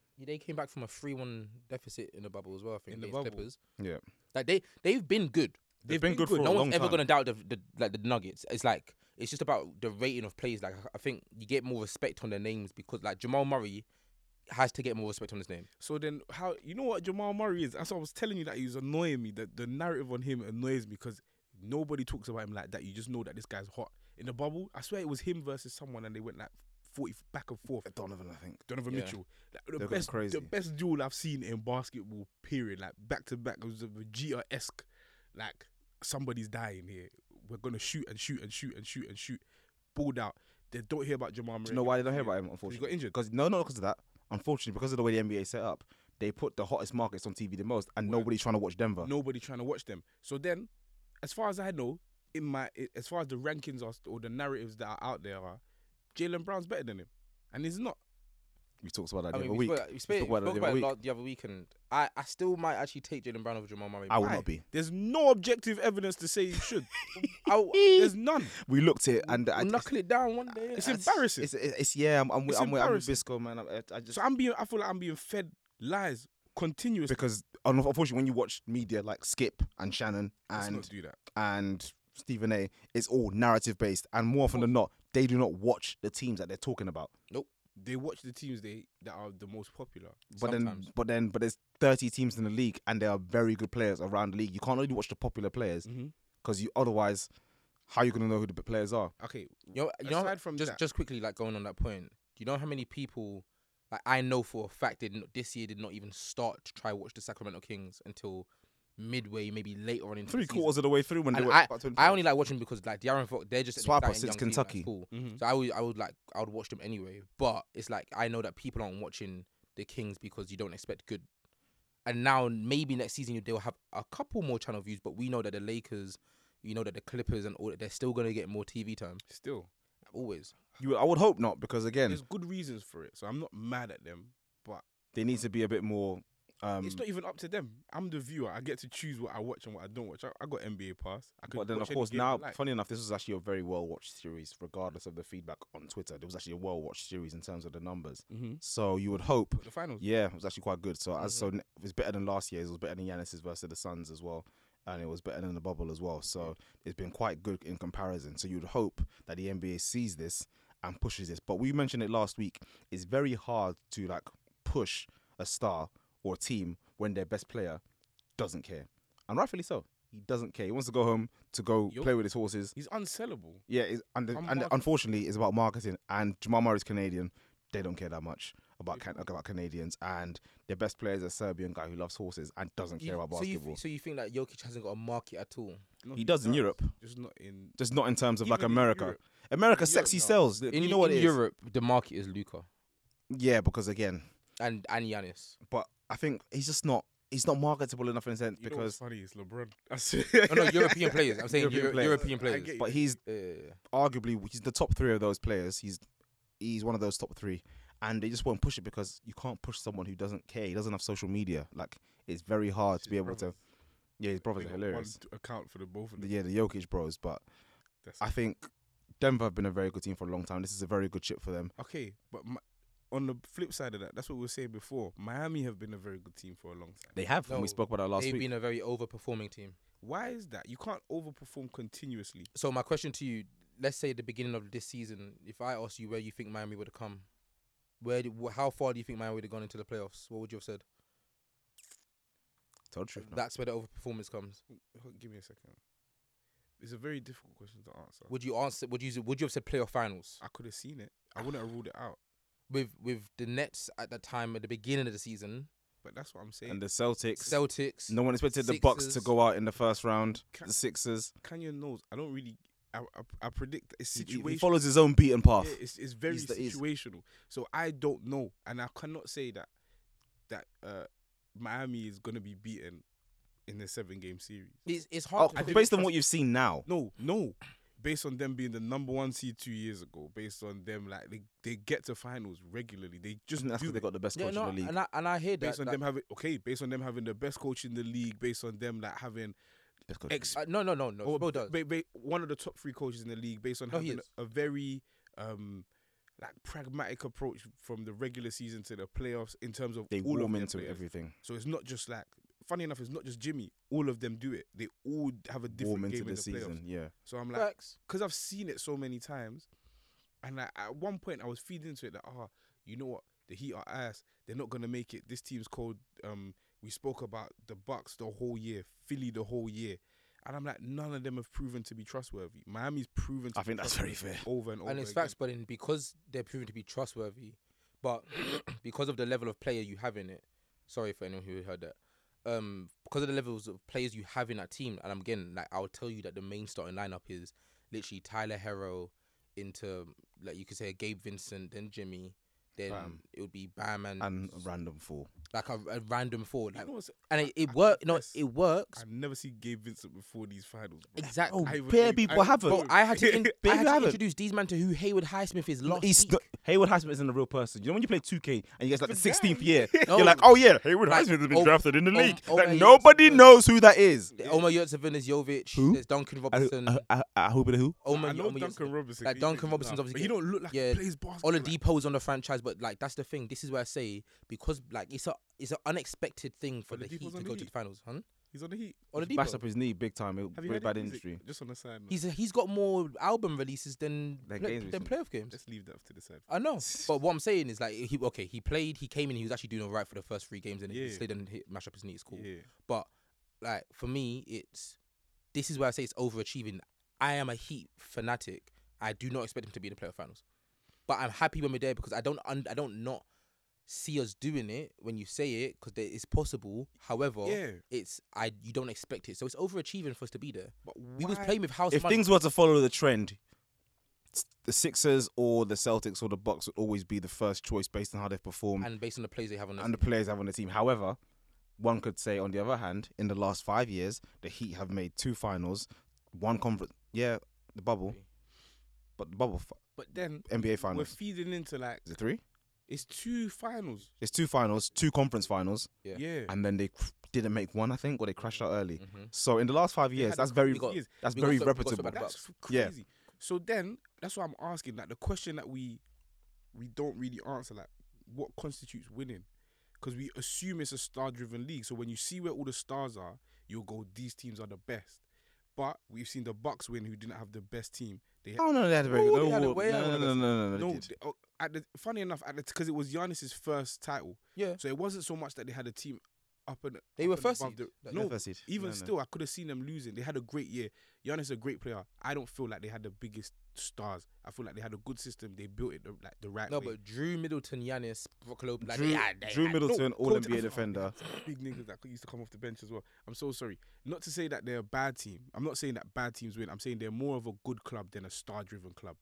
3-1 deficit in the bubble as well. I think In the against bubble. Clippers. Yeah. Like they've been good. They've been good for No a one's long ever time. gonna doubt the Nuggets. It's like it's just about the rating of players. Like I think you get more respect on their names because like Jamal Murray has to get more respect on his name. So then, how you know what Jamal Murray is? That's what I was telling you, that he's annoying me. The narrative on him annoys me because nobody talks about him like that. You just know that this guy's hot. In the bubble, I swear it was him versus someone, and they went like 40 back and forth. Donovan, I think. Donovan Yeah. Mitchell, like, They're going crazy. the best duel I've seen in basketball. Period. Like back to back, it was a Vegeta-esque. Like somebody's dying here. We're gonna shoot and shoot and shoot and shoot and shoot. Balled out. They don't hear about Jamal Murray. Do you know why they don't hear about him? Unfortunately, He got injured. Because not because of that. Unfortunately, because of the way the NBA is set up, they put the hottest markets on TV the most, and nobody's trying to watch Denver. Nobody trying to watch them. So then, as far as I know, as far as the rankings are or the narratives that are out there are, Jaylen Brown's better than him, and he's not. We talked about that I the mean, other we week. spoke about it the other week, and I still might actually take Jaylen Brown over Jamal Murray. I would Why? not be. There's no objective evidence to say you should. There's none. We looked at it and We'll knuckle it down one day. It's embarrassing. It's yeah. I'm with embarrassing. Bisco, man. I just So I feel like I'm being fed lies continuously. because unfortunately when you watch media like Skip and Shannon Let's and not do that. and Stephen A, it's all narrative based, and more often than not, they do not watch the teams that they're talking about. They watch the teams that are the most popular. But there's 30 teams in the league, and there are very good players around the league. You can't only watch the popular players because otherwise, how are you gonna know who the players are? Okay. You know, aside from that, just quickly, like going on that point, do you know how many people, like I know for a fact, this year did not even start to try watch the Sacramento Kings until midway, maybe later on in the 3 season. quarters of the way through when they And were. I only like watching because like De'Aaron Fox, they're just an Swiper exciting since young team, Kentucky. that's cool. So I would watch them anyway. But it's like I know that people aren't watching the Kings because you don't expect good. And now maybe next season they'll have a couple more channel views, but we know that the Lakers, you know that the Clippers and all that, they're still gonna get more TV time. still, Always. I would hope not, because again, there's good reasons for it. So I'm not mad at them, but they need to be a bit more. it's not even up to them. I'm the viewer. I get to choose what I watch and what I don't watch. I got NBA Pass. I could But then, watch of any course, game now, I like. funny enough, this was actually a very well-watched series, regardless of the feedback on Twitter. There was actually a well-watched series in terms of the numbers. So you would hope, The finals. yeah, it was actually quite good. So it was better than last year's. It was better than Giannis's versus the Suns as well, and it was better than the bubble as well. So it's been quite good in comparison. So you'd hope that the NBA sees this and pushes this. But we mentioned it last week. It's very hard to like push a star or a team when their best player doesn't care, and rightfully so. He doesn't care. He wants to go home to go play with his horses. He's unsellable. Yeah, and unfortunately, it's about marketing. And Jamal Murray's Canadian. They don't care that much about Canadians, and their best player is a Serbian guy who loves horses and doesn't care about basketball. So you think that Jokic hasn't got a market at all? No, He does in Europe, Just not in. just not in terms of like Even in America. Europe. America In sexy Europe, no. sells. In, You know what in it is? Europe, the market is Luka Yeah, because again, and Giannis. but I think he's just not. He's not marketable enough in a sense You know what's because, funny? It's LeBron. Oh no, European players. I'm saying European I players. get you. but he's Yeah. arguably he's the top 3 of those players. He's one of those top 3, and they just won't push it because you can't push someone who doesn't care. He doesn't have social media. Like it's very hard to be able to. Yeah, his brothers They are got hilarious. One account for the both of them. Yeah, the Jokic bros, but That's I think Denver have been a very good team for a long time. This is a very good chip for them. Okay, but on the flip side of that, that's what we were saying before. Miami have been a very good team for a long time. They have, and we No, spoke about that last They've week. been a very overperforming team. Why is that? You can't overperform continuously. So my question to you, let's say at the beginning of this season, if I asked you where you think Miami would have come, how far do you think Miami would have gone into the playoffs? What would you have said? Tell the truth. No. That's where the overperformance comes. Give me a second. It's a very difficult question to answer. Would you have said playoff finals? I could have seen it. I wouldn't have ruled it out. With the Nets at that time at the beginning of the season, But that's what I'm saying. And the Celtics. Celtics. No one expected the Bucks to Sixers. go out in the first round. The Sixers. Kanye knows. I don't really. I predict it's He situational. follows his own beaten path. Yeah, it's very situational. So I don't know, and I cannot say that Miami is gonna be beaten in the 7-game series. It's hard. Oh, to based on what you've seen now. No. Based on them being the number 1 seed 2 years ago, based on them like they get to finals regularly. They just That's do because they it. got the best coach in the league. and I hear that. Based on them having the best coach in the league, based on them like having Best coach. no. or Spo does. one of the top 3 coaches in the league, based on No, he having is. a very like pragmatic approach from the regular season to the playoffs in terms of They all of warm their into players. everything. So it's not just like, funny enough, it's not just Jimmy. All of them do it. They all have a different Warm into game in the the playoffs. season. Yeah. So I'm like, Facts. because I've seen it so many times, and like, at one point I was feeding into it that, you know what, the Heat are ass. They're not gonna make it. This team's cold. We spoke about the Bucks the whole year, Philly the whole year, and I'm like, none of them have proven to be trustworthy. Miami's proven. I think that's very fair. Over and over. And it's again. facts, but because they're proven to be trustworthy, but because of the level of player you have in it, sorry for anyone who heard that, because of the levels of players you have in that team, and again, like I'll tell you that the main starting lineup is literally Tyler Herro into, like you could say, Gabe Vincent, then Jimmy, then Bam. it would be Bam and And a random fool. like a random forward. Like, You know what's- and it worked. No, Yes. it works. I've never seen Gabe Vincent before these finals. Bro. Exactly. I would- bare people haven't. Bro, I had to, Baby, I had to haven't. introduce these man to who Hayward Highsmith is last He's week. not, Hayward Highsmith isn't a real person. You know when you play 2K and you get like the 16th year, No. you're like, oh yeah, Hayward Like, Highsmith has been Om- drafted in the league. Om- Like Omar nobody Yurtseven. knows who that is. Omar Yurtseven is Jovic. Who? There's Duncan Robinson. Who but who? Omar, I know Omar Duncan Yurtseven. Robinson. Like Duncan Robinson's But obviously. he don't look like he plays basketball. Oladipo's on the franchise, but like that's the thing. This is where I say because like it's an unexpected thing for the Oladipo's Heat on to the go to Heat? the finals, huh? He's on the Heat. Bashed Oladipo. up his knee big time. Have you Very heard bad his music? industry. Just on the side. He's got more album releases than Than games than recently. playoff games. Let's leave that to the side. I know, but what I'm saying is like he played, he came in, he was actually doing all right for the first 3 games, and he Yeah. slid and mash up his knee. It's cool, Yeah. but like for me, this is where I say it's overachieving. I am a Heat fanatic. I do not expect him to be in the playoff finals, but I'm happy when we're there because I don't not see us doing it when you say it because it's possible. However, Yeah. you don't expect it, so it's overachieving for us to be there. But We was why- playing with house If money. things were to follow the trend, the Sixers or the Celtics or the Bucks would always be the first choice based on how they've performed and based on the plays they have on and the team. players have on the team. However, one could say on the other hand, in the last 5 years, the Heat have made 2 finals, 1 conference. Yeah, the bubble, but the bubble But then NBA we're finals. feeding into like Is it 3? it's 2 finals. It's 2 finals, 2 conference finals, Yeah. Yeah. and then they didn't make 1, I think, or they crashed out early. Mhm. So in the last 5 years, had that's a very couple of years. that's we very got so- we got so reputable. bad. That's Yeah. crazy. So then that's what I'm asking. Like the question that we don't really answer, like what constitutes winning? Because we assume it's a star-driven league. So when you see where all the stars are, you'll go, these teams are the best. But we've seen the Bucks win, who didn't have the best team. They Oh no, they had a very Ooh, good. they had a No, way out no, of no, us. no, no, they did. funny enough, because it was Giannis's first title, Yeah, so it wasn't so much that they had a team up and they up were and first above seed. the- Like, no, First seed. even No, no. still, I could have seen them losing. They had a great year. Giannis is a great player. I don't feel like they had the biggest stars. I feel like they had a good system. They built it the right No, way. but Drew Middleton, Giannis, Brook Lopez, like Drew, they had Middleton, no, All coach, NBA I- defender. big niggas that used to come off the bench as well. I'm so sorry. Not to say that they're a bad team. I'm not saying that bad teams win. I'm saying they're more of a good club than a star-driven club.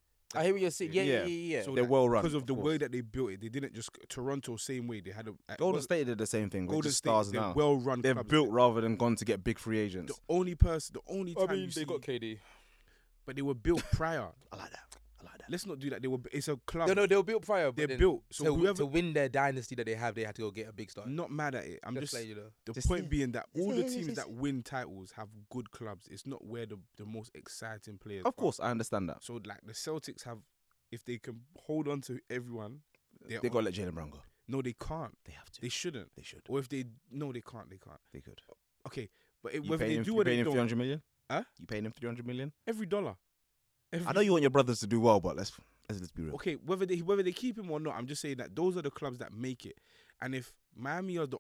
I hear what you're saying. Yeah, yeah, Yeah. yeah, yeah. So They're that- well run, because of the of way course. that they built it. They didn't just Toronto same way. They had a Golden State did the same thing. Golden Golden just State. stars They're now. well-run. They're clubs. built rather than gone to get big free agents. The only time I mean, you they see, got KD. but they were built prior. I like that. Let's not do that. It's a club. No, they were built prior. They're But then built. So to, whoever, to win their dynasty that they have, they had to go get a big star. not mad at it. I'm just like, you know. the Just- point being that all the just- teams that win titles have good clubs. It's not where the most exciting players. Of are. course, I understand that. So like the Celtics have, if they can hold on to everyone, They got to let Jalen Brown go. No, they can't. They have to. They shouldn't. They should. Or if they no, they can't. They can't. They could. Okay, but You whether paying they him, do you or paying they him don't, 300 million? Huh? You paying him 300 million? every dollar. I know you want your brothers to do well, but let's be real. Okay, whether they keep him or not, I'm just saying that those are the clubs that make it. And if Miami are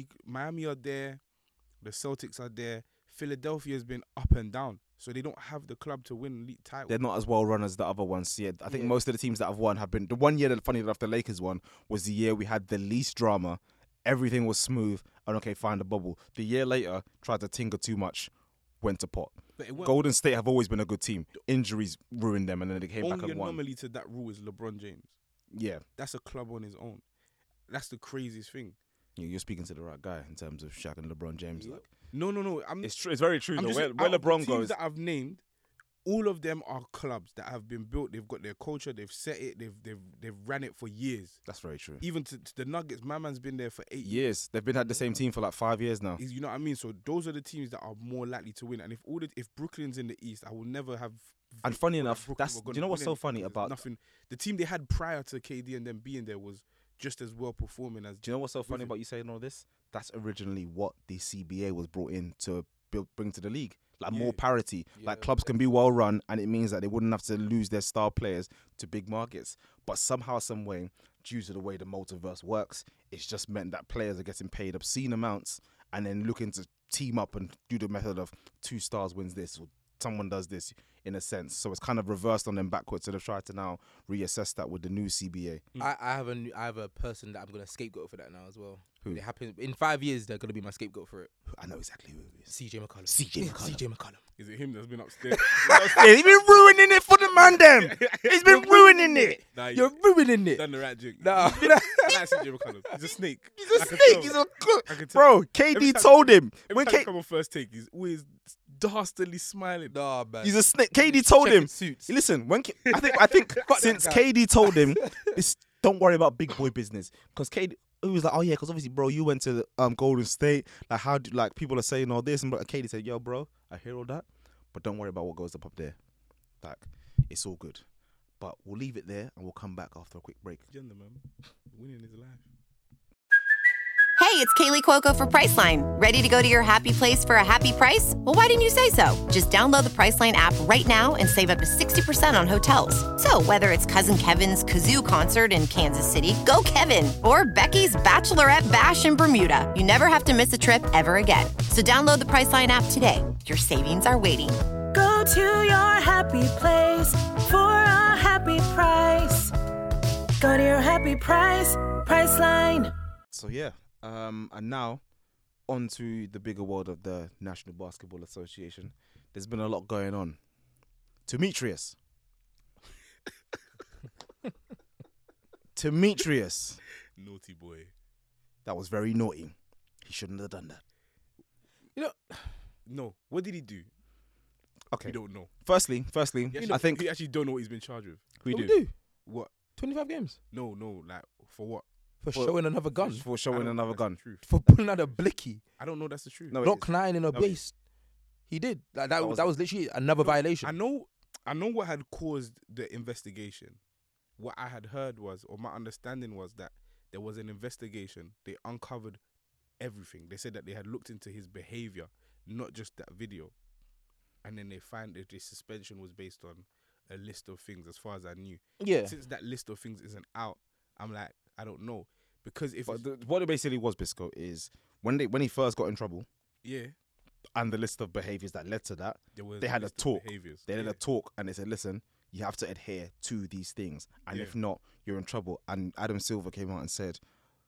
there, the Celtics are there, Philadelphia has been up and down, so they don't have the club to win league title. They're not as well run as the other ones. Yeah, I think Yeah. most of the teams that have won have been. The one year that, funny enough, the Lakers won was the year we had the least drama. Everything was smooth. And okay, find the bubble. The year later, tried to tinker too much, went to pot. But it weren't- Golden State have always been a good team. Injuries ruined them, and then they came back only and won. anomaly to that rule is LeBron James. Yeah, That's a club on his own. That's the craziest thing. you're speaking to the right guy in terms of Shaq and LeBron James. Like, No. I'm it's true. It's very true. I'm Though. just Where saying, out of the LeBron teams goes, that I've named, all of them are clubs that have been built. They've got their culture. They've set it. They've ran it for years. that's very true. Even to the Nuggets, my man's been there for 8 years. Years. They've been at the same team for like 5 years now. You know what I mean? So those are the teams that are more likely to win. And if Brooklyn's in the East, I will never have. And funny thought that enough, Brooklyn that's were do gonna you know what's win so anything funny because about nothing? The team they had prior to KD and them being there was just as well performing as. Do you know what's so funny with it. about you saying all this? That's originally what the CBA was brought in to bring to the league. Like more Yeah. parity. Yeah, Like clubs can be well run, and it means that they wouldn't have to lose their star players to big markets. But somehow, some way, due to the way the multiverse works, it's just meant that players are getting paid obscene amounts, and then looking to team up and do the method of 2 stars wins this, or someone does this, in a sense. So it's kind of reversed on them backwards. So they've tried to now reassess that with the new CBA. I have a person that I'm gonna scapegoat for that now as well. Who? It happens in 5 years. They're gonna be my scapegoat for it. I know exactly who it is. CJ McCollum. CJ McCollum. CJ McCollum. Is it him that's been upstairs? He's been ruining it for the man, them. He's been ruining it. Nah, You're ruining it. done the right jig. Nah. I like CJ McCollum. He's a snake. He's a a I can snake. tell. He's a cook. I can tell. Bro, Every KD time- told him. Every When time you K- come on first take, he's always dastardly smiling. Nah, man. he's a snake. KD told Checking him. suits. Listen, I think Got since that guy. KD told him, don't worry about big boy business, because KD. He was like, oh yeah, because obviously, bro, you went to Golden State. Like, how do people are saying all this, and KD said, yo, bro, I hear all that, but don't worry about what goes up there. Like, it's all good. But we'll leave it there, and we'll come back after a quick break. Gender, man. Winning is life. Hey, it's Kaylee Cuoco for Priceline. Ready to go to your happy place for a happy price? Well, why didn't you say so? Just download the Priceline app right now and save up to 60% on hotels. So whether it's Cousin Kevin's Kazoo Concert in Kansas City, go Kevin, or Becky's Bachelorette Bash in Bermuda, you never have to miss a trip ever again. So download the Priceline app today. Your savings are waiting. Go to your happy place for a happy price. Go to your happy price, Priceline. So yeah, and now on to the bigger world of the National Basketball Association. There's been a lot going on. Demetrius. Naughty boy. That was very naughty. He shouldn't have done that. You know, No. What did he do? Okay. We don't know. Firstly, I think we actually don't know what he's been charged with. we what do. we do? What? 25 games No. Like for what? for showing another gun, for I showing don't another know gun. that's the truth. for pulling out a blicky, I don't know that's the truth. No, it Glock is. 9 in a No, it base. He did. Like that was literally another violation. I know what had caused the investigation. What I had heard was, or my understanding was, that there was an investigation. They uncovered everything. They said that they had looked into his behavior, not just that video. And then they find that the suspension was based on a list of things, as far as I knew. Yeah. Since that list of things isn't out, I'm like, I don't know. Because if But it's- what it basically was, Bisco, is when he first got in trouble, yeah, and the list of behaviours that led to that, there was they had a list of talk. behaviours. They had Yeah. a talk, and they said, listen, you have to adhere to these things, and Yeah. if not, you're in trouble. And Adam Silver came out and said,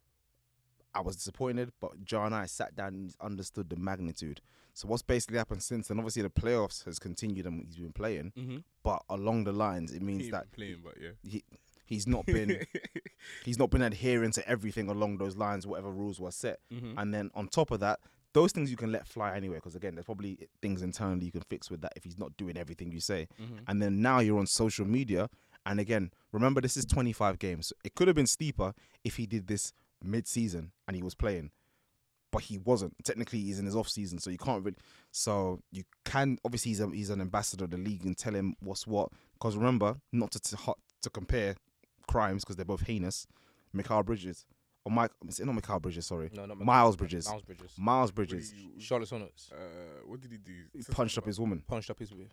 I was disappointed, but Joe and I sat down and understood the magnitude. So what's basically happened since then, obviously the playoffs has continued and he's been playing, Mhm. but along the lines, it means He that ain't playing, but yeah. he's not been he's not been adhering to everything along those lines, whatever rules were set. Mhm. And then on top of that, those things you can let fly anyway, because again, there's probably things internally you can fix with that if he's not doing everything you say. Mhm. And then now you're on social media, and again, remember this is 25 games. It could have been steeper if he did this mid-season and he was playing, but he wasn't. Technically, he's in his off-season, so you can't really. So you can obviously he's an ambassador of the league and tell him what's what. Because remember, not to compare crimes because they're both heinous. Mikal Bridges. Or Mike, it's not Mikal Bridges, sorry. No, not Miles Bridges. Miles Bridges. Miles Bridges Charlotte Sonnets What did he do? he punched up his woman. punched up his way.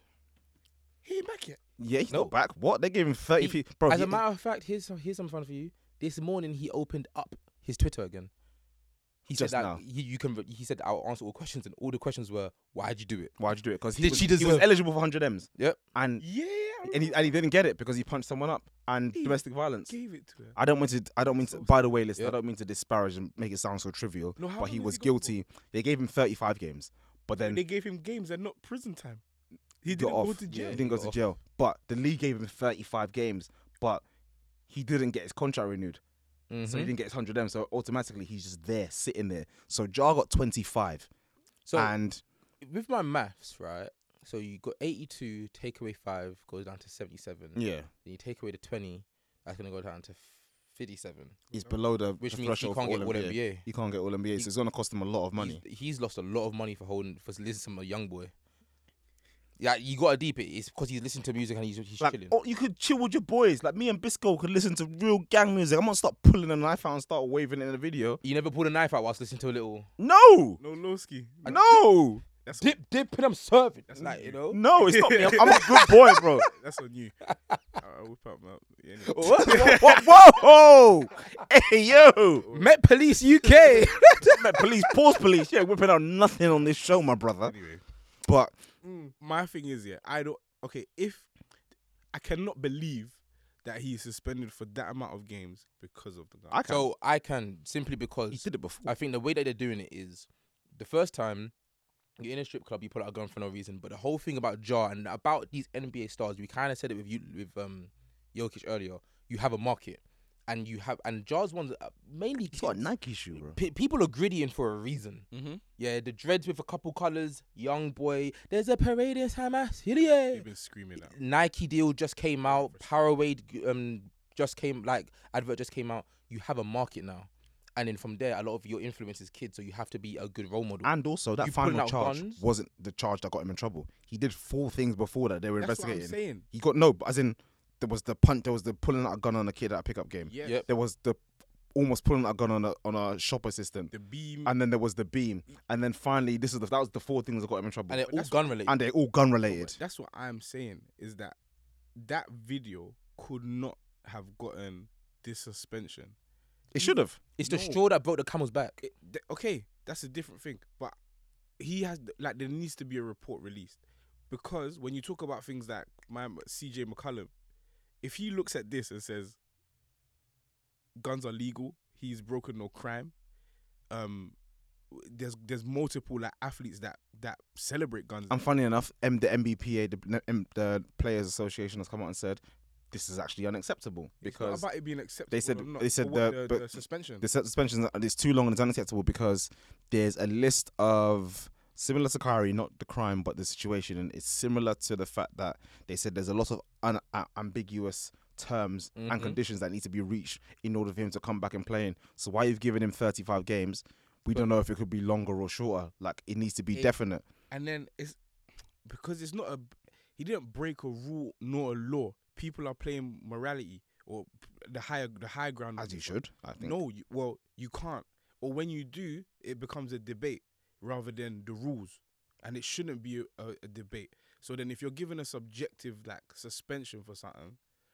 He ain't back yet. Yeah, he's Nope. not back. What? They gave him 30 He- feet. Bro, As he- a matter of fact, here's some fun for you. This morning he opened up his Twitter again. He Just said that now. He said I'll answer all questions, and all the questions were, "Why'd you do it?" why'd you do it? Because Did she he was deserve- eligible for 100 M's. Yep. And Yeah. and he didn't get it because he punched someone up and He domestic violence. Gave it to her. I don't mean to. By the way, listen, Yeah. I don't mean to disparage and make it sound so trivial. No, how but he long was has he got guilty. They gave him 35 games, but then They gave him games and not prison time. He got didn't off. go to jail. He didn't go got to off. jail. But the league gave him 35 games, but he didn't get his contract renewed, so he Mhm. didn't get his 100 M's. So automatically, he's just there sitting there. So Jar got 25, So and with my maths, right? So you got 82, take away 5 goes down to 77. yeah, Then you take away the 20, that's gonna go down to 57. he's below the Which the means he threshold can't for get all NBA. He can't get all NBA, so it's gonna cost him a lot of money. He's lost a lot of money for listening to a young boy. Yeah, you gotta deep it. It's because he's listening to music and he's Like, chilling. oh, you could chill with your boys. Like me and Bisco could listen to real gang music. I'm gonna start pulling a knife out and start waving it in the video. You never pulled a knife out whilst listening to a little No, No Lowski. no, That's dip and I'm serving. That's Like, on you you. know. no. It's not me. I'm a good boy, bro. That's on you. I'll whip out my. Yeah, anyway. Whoa! Hey yo! Met Police UK. Police, pause, police. Yeah, whipping out nothing on this show, my brother. Anyway, But my thing is, yeah, I don't. Okay, if I cannot believe that he is suspended for that amount of games because of the gun. So I can simply because he did it before. I think the way that they're doing it is the first time you're in a strip club, you pull out a gun for no reason. But the whole thing about Jar and about these NBA stars, we kind of said it with Jokic earlier. You have a market, and Jars ones mainly It's got a kids. Nike shoe, bro. People are gritty in for a reason. Mm-hmm. Yeah, the dreads with a couple colors, young boy. There's a parade in Hamas. You've been screaming that. Nike deal just came out. Powerade advert just came out. You have a market now, and then from there, a lot of your influence is kids. So you have to be a good role model. And also, that You pulling final out charge guns? wasn't the charge that got him in trouble. He did 4 things before that they were That's what I'm investigating. saying. He got no, as in there was the punt, there was the pulling out a gun on a kid at a pickup game. Yeah. Yep. There was the almost pulling out a gun on a shop assistant. The beam. And then there was the beam. And then finally, that was the 4 things that got him in trouble. And they're all that's gun related. And they're all gun related. That's what I'm saying, is that video could not have gotten this suspension. It should have. It's the No. straw that broke the camel's back. Okay, that's a different thing. But he has, like, there needs to be a report released. Because when you talk about things like CJ McCollum, if he looks at this and says, guns are legal, he's broken no crime, there's multiple like athletes that celebrate guns. And funny enough, the MBPA, the Players Association, has come out and said this is actually unacceptable It's not because about it being acceptable. they said or not, they said but the the suspension. the suspension is too long and it's unacceptable because there's a list of similar to Kyrie, not the crime but the situation, and it's similar to the fact that they said there's a lot of ambiguous terms and conditions that need to be reached in order for him to come back and playing. So while you've given him 35 games, we don't know if it could be longer or shorter. Like, it needs to be definite. And then it's because it's not he didn't break a rule nor a law. People are playing morality or the high ground. As you should, I think. No, you can't. Or when you do, it becomes a debate rather than the rules, and it shouldn't be a debate. So then, if you're given a subjective like suspension for something,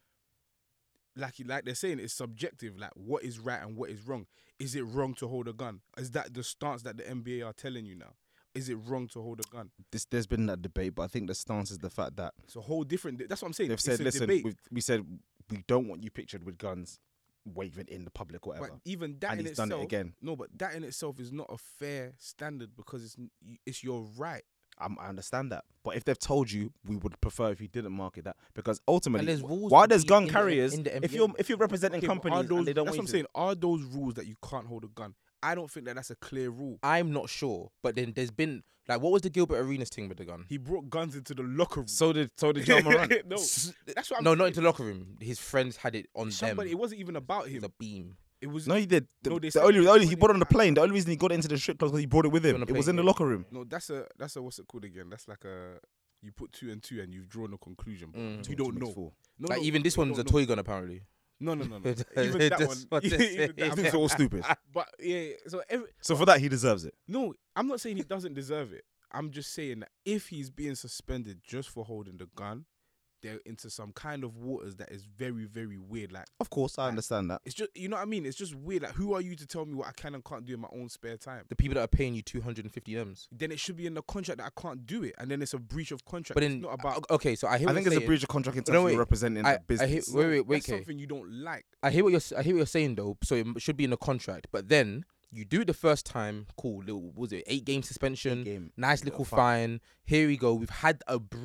like they're saying, it's subjective. Like, what is right and what is wrong? Is it wrong to hold a gun? Is that the stance that the NBA are telling you now? Is it wrong to hold a gun? There's been that debate, but I think the stance is the fact that It's a whole different. That's what I'm saying. they've said, it's a listen, debate. we said we don't want you pictured with guns waving in the public or whatever. But even that And in he's itself, done it again. No, but that in itself is not a fair standard because it's your right. I understand that, but if they've told you, we would prefer if you didn't market that, because ultimately, And there's rules while to there's be gun in the- carriers, in the if NBA. you're representing Okay, but companies are those, and they don't that's want what I'm you to, saying. Are those rules that you can't hold a gun? I don't think that's a clear rule. I'm not sure, but then there's been like, what was the Gilbert Arenas thing with the gun? He brought guns into the locker room. so did John Moran. No, that's what I'm No, saying. not into the locker room. His friends had it on Somebody. It them. wasn't even about It him. was a beam. It was No, he did. No, they The said only it was he when brought it on the he- plane. The only reason he got into the strip club was he brought it with him. On the It was plane, in the yeah. locker room. No, that's a what's it called again? That's like a you put 2 and 2 and you've drawn a conclusion. But Mm. you don't Two know. makes four. No, Like, no, even this you one's a don't know. toy gun apparently. No. Even that That's one. what they even that say. one. It's all stupid. But yeah, So for that, he deserves it. no, I'm not saying he doesn't deserve it. I'm just saying that if he's being suspended just for holding the gun, they're into some kind of waters that is very, very weird. Like, Of course, I understand that. it's just, you know what I mean? It's just weird. Like, who are you to tell me what I can and can't do in my own spare time? The people that are paying you 250 M's. Then it should be in the contract that I can't do it, and then it's a breach of contract. But It's then, not about. okay, so I hear. I what think you're it's a saying. breach of contract in No, terms of wait. you representing I the hear. business. Wait, That's okay. something you don't like. I hear what you're saying though. So it should be in the contract, but then you do it the first time. Cool. Little, what was it 8-game suspension? 8-game. Nice Little little fine. Here we go. We've had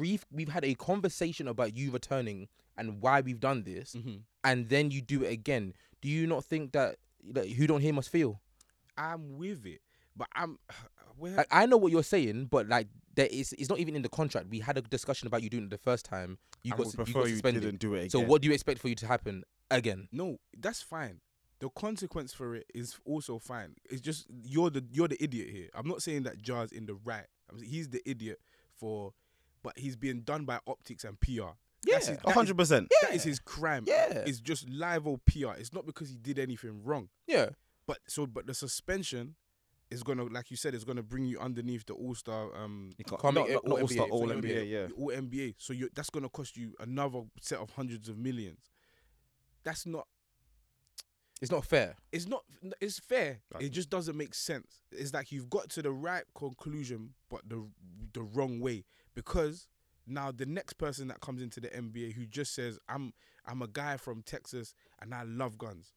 a conversation about you returning and why we've done this, and then you do it again. Do you not think that who don't hear must feel? I'm with it, but where Like, I know what you're saying, but like it's not even in the contract. We had a discussion about you doing it the first time. You I got would you prefer got you suspended. didn't do it So again. what do you expect for you to happen again? no, that's fine. The consequence for it is also fine. It's just you're the idiot here. I'm not saying that Jar's in the right. He's the idiot but he's being done by optics and PR. Yeah, 100%. That is his crime. Yeah. It's just live or PR. It's not because he did anything wrong. Yeah. But the suspension is gonna, like you said, is gonna bring you underneath the All-Star. Can't make it not All-Star, All-NBA, All so NBA, yeah. All NBA. So that's gonna cost you another set of hundreds of millions. That's not. It's not fair. It's not. It's fair. Right. It just doesn't make sense. It's like you've got to the right conclusion, but the wrong way. Because now the next person that comes into the NBA who just says, "I'm a guy from Texas and I love guns."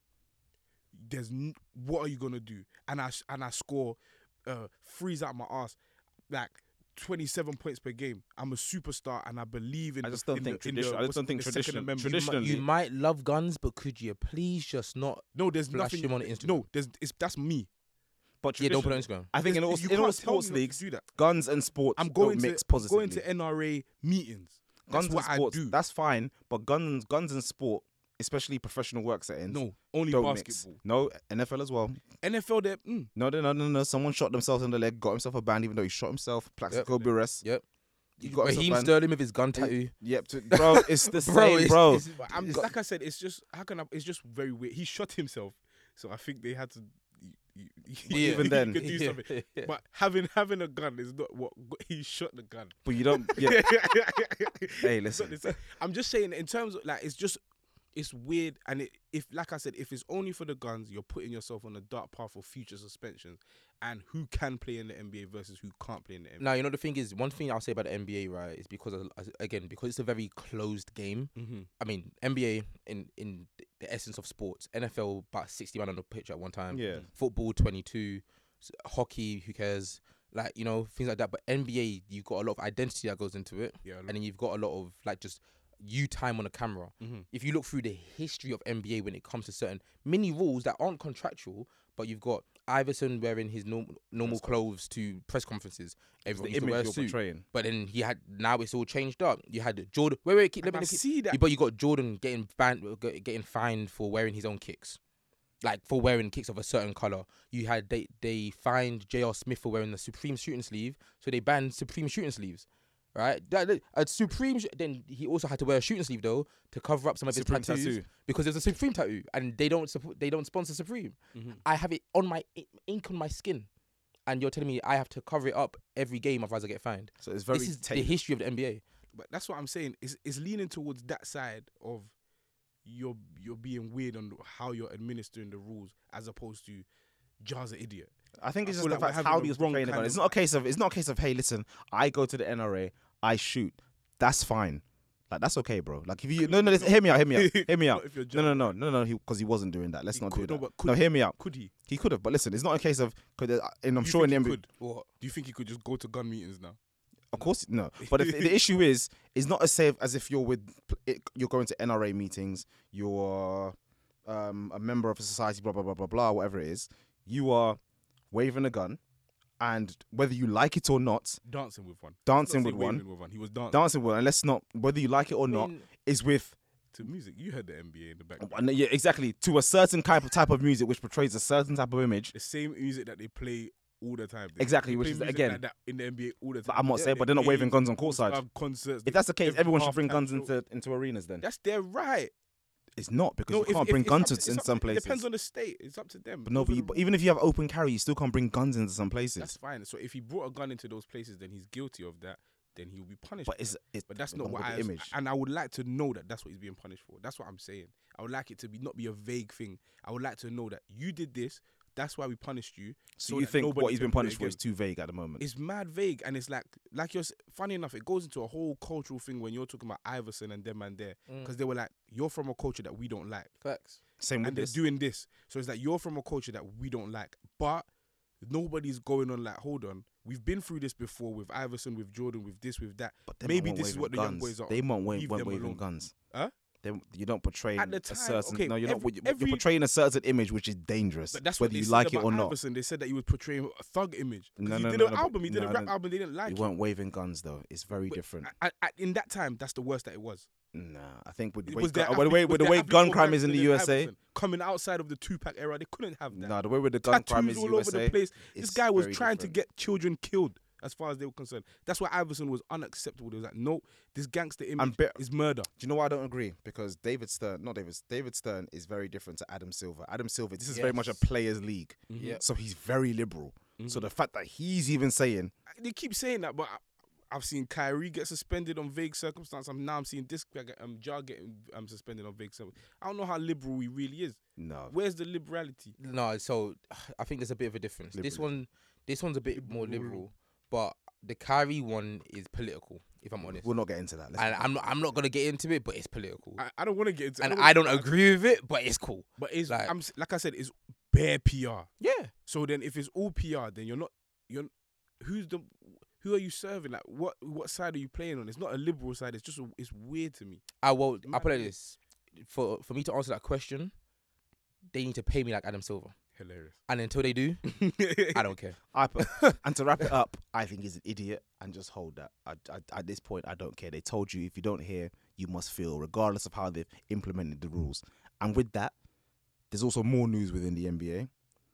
What are you gonna do? And I score, freeze out my ass, like 27 points per game. I'm a superstar, and I believe in. I just don't think tradition. I just don't think traditionally. You might love guns, but could you please just not? No, there's flash nothing. him on Instagram. No, that's me. But Yeah, don't put it on Instagram. I think in all sports leagues, do that. guns and sports I'm going don't mix to positively. going to NRA meetings. Guns That's what and sports, I do. that's fine. But guns and sport, especially professional work settings, No, only don't basketball. mix. No, NFL as well. NFL, they're No. Someone shot themselves in the leg, got himself a band, even though he shot himself. Plaxico Burress. Yep. He got himself Raheem banned. Sterling with his gun tattoo. Yep, bro, it's the Bro, same, it's- bro. it's- It's like I said, it's just it's just very weird. He shot himself, so I think they had to. Even then. you could do something. But having a gun is not what he shot the gun. But you don't. Yeah. Hey, It's not listen. the same. I'm just saying in terms of like it's weird, and if like I said, if it's only for the guns, you're putting yourself on a dark path of future suspensions and who can play in the NBA versus who can't play in the NBA. Now, you know, the thing is, one thing I'll say about the NBA, right, is because, because it's a very closed game. Mm-hmm. I mean, NBA, in the essence of sports, NFL, about 60 man on the pitch at one time. Yeah. Football, 22. Hockey, who cares? Like, you know, things like that. But NBA, you've got a lot of identity that goes into it. Yeah, And then you've got a lot of, like, just you time on the camera. Mm-hmm. If you look through the history of NBA when it comes to certain mini rules that aren't contractual, but you've got Iverson wearing his normal clothes to press conferences. Everyone the used to wear a image you're suit. portraying. But then now it's all changed up. You had Jordan. Wait, And I see that. But you got Jordan getting fined for wearing his own kicks, like for wearing kicks of a certain color. You had they fined J.R. Smith for wearing the Supreme shooting sleeve, so they banned Supreme shooting sleeves. Right, a Supreme. Then he also had to wear a shooting sleeve though to cover up some of his Supreme tattoos tattoo. because there's a Supreme tattoo, and they don't sponsor Supreme. Mm-hmm. I have it on my ink on my skin, and you're telling me I have to cover it up every game, otherwise I get fined. So it's very This is tame. the history of the NBA. But that's what I'm saying. It's leaning towards that side of you're being weird on how you're administering the rules as opposed to Ja's an idiot. I think it's I just feel the like we're fact having how the he was wrong portraying the kind gun. of- It's not a case of hey, listen, I go to the NRA, I shoot. That's fine. Like that's okay, bro. Like if you listen, hear me out. Not if you're No, because he wasn't doing that. Let's not do could- no, that. but could No, he? hear me out. Could he? He could have, but listen, it's not a case of. And I'm Do you sure in the think NBA, he could? What? Do you think he could just go to gun meetings now? of course, no. But if the issue is not as safe as if you're you're going to NRA meetings, you're a member of a society, blah blah blah blah blah, whatever it is. You are waving a gun, and whether you like it or not, Dancing with one. dancing Let's with say one, waving with one. He was dancing dancing with, and let's not whether you like it or not, is with. to music. You heard the NBA in the background. And yeah, exactly. To a certain type of music which portrays a certain type of image. The same music that they play all the time. Exactly, They which play is, music again- like that in the NBA all the time. But I'm not saying, They but they're not play waving guns on courtside. have concerts. If that's the case, every everyone should bring halftime guns show. into arenas then. That's their right. It's not because No, you can't bring it's guns up in some It places. depends on the state. It's up to them. But no, Those are but the even if you have open carry, you still can't bring guns into some That's places. fine. So if he brought a gun into those places, then he's guilty of that. Then he will be punished. But for it's that. But that's it not comes what with I the image. And I would like to know that that's what he's being punished for. That's what I'm saying. I would like it to not be a vague thing. I would like to know that you did this. That's why we punished you. So you that think nobody what he's can been do it punished for again. is too vague at the moment? It's mad vague, and it's like funny enough, it goes into a whole cultural thing when you're talking about Iverson and them and there, because they were like, you're from a culture that we don't like, Facts. Same with and they're this. doing this. So it's like you're from a culture that we don't like, but nobody's going on like, hold on, we've been through this before with Iverson, with Jordan, with this, with that. But them Maybe weren't this is waving what the young guns. boys are. They weren't Leave them waving alone. guns. Huh? You don't portray At the a time, certain. okay, No, you're not. every- You're portraying a certain image which is dangerous. But that's whether what they you said like it about or not. Iverson. They said that he was portraying a thug image. 'Cause No, he no, did no, an no, album. He did a no, rap no. album. They didn't like You it. weren't waving guns though. It's very But different. in that time, that's the worst that it was. Nah, I think with It the was their way Afri- gun Afri- crime is in the Iverson USA. Iverson. Coming outside of the Tupac era, they couldn't have that. Nah, the way with the gun crime is Tattoos all over USA. the place. This it's guy was very trying different. to get children killed, as far as they were concerned. That's why Iverson was unacceptable. They was like, no, this gangster image is murder. Do you know why I don't agree? Because David Stern is very different to Adam Silver. Adam Silver, this is very much a players' league. Yeah. So he's very liberal. So the fact that he's even saying, They keep saying that, but I've seen Kyrie get suspended on vague circumstances. I'm seeing this guy Ja getting suspended on vague circumstances. I don't know how liberal he really is. no. Where's the liberality? No, so I think there's a bit of a difference. This one's a bit more liberal, but the Kyrie one is political, if I'm honest. We'll not get into that. Let's And I'm not gonna get into it, but it's political. I don't want to get into. And I don't agree with it, but it's cool. But it's Like- like I said, it's bare PR. Yeah. So then, if it's all PR, then you're who are you serving? Like, what side are you playing on? It's not a liberal side. It's just it's weird to me. I'll put it like this: for me to answer that question, they need to pay me like Adam Silver. Hilarious. And until they do, I don't care. And to wrap it up, I think he's an idiot, and just hold that. At this point, I don't care. They told you if you don't hear, you must feel, regardless of how they've implemented the rules. And with that, there's also more news within the NBA.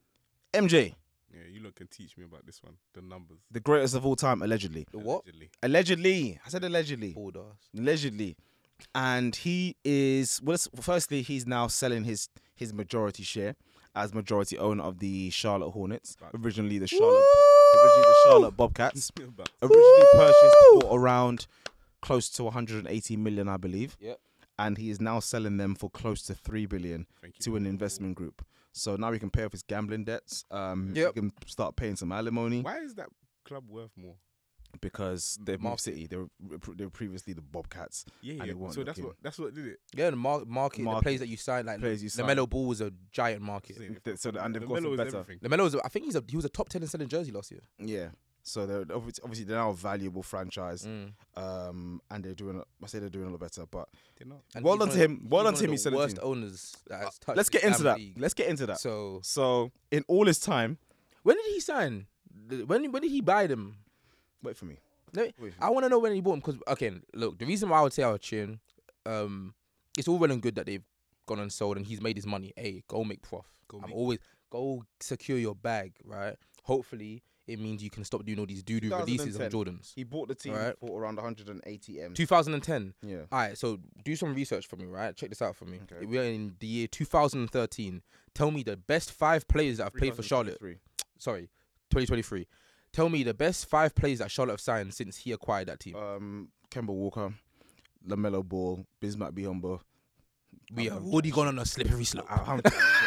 MJ. Yeah, you lot can teach me about this one. The numbers. The greatest of all time, allegedly. The what? Allegedly. I said allegedly. Bulldogs. Allegedly. And he is, well, firstly, he's now selling his majority share as majority owner of the Charlotte Hornets. Originally the Charlotte Bobcats. Originally purchased for around close to 180 million, I believe. Yep. And he is now selling them for close to 3 billion to an investment group. So now he can pay off his gambling debts. He can start paying some alimony. Why is that club worth more? Because they're Mob City. They were previously the Bobcats. Yeah. So that's what did it. Yeah, the market, the players that you sign, like LaMelo Ball was a giant market. And they've got some better. LaMelo, I think he was a top 10 in selling jersey last year. Yeah. So they're obviously they're now a valuable franchise, and they're doing a lot better. But well done to him. Well done to him. He's selling worst owners. Let's get into that. Let's get into that. So in all his time, when did he sign? When did he buy them? Wait for me. I want to know when he bought them because look, the reason why I would say I would chin, it's all well and good that they've gone and sold and he's made his money. Hey, go make prof. Go secure your bag, right? Hopefully. It means you can stop doing all these doo-doo releases on Jordans. He bought the team for around 180 M. 2010? Yeah. All right, so do some research for me, right? Check this out for me. Okay. We're in the year 2013. Tell me the best 5 players that have played for Charlotte. Sorry, 2023. Tell me the best 5 players that Charlotte have signed since he acquired that team. Kemba Walker, LaMelo Ball, Bismack Biyombo. We have already gone on a slippery slope. I'm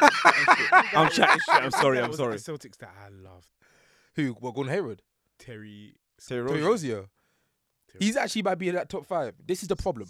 chatting shit. I'm sorry. The Celtics that I loved. Who? Well, Gordon Hayward? Terry Rozier. He's actually might be in that top 5. This is the problem.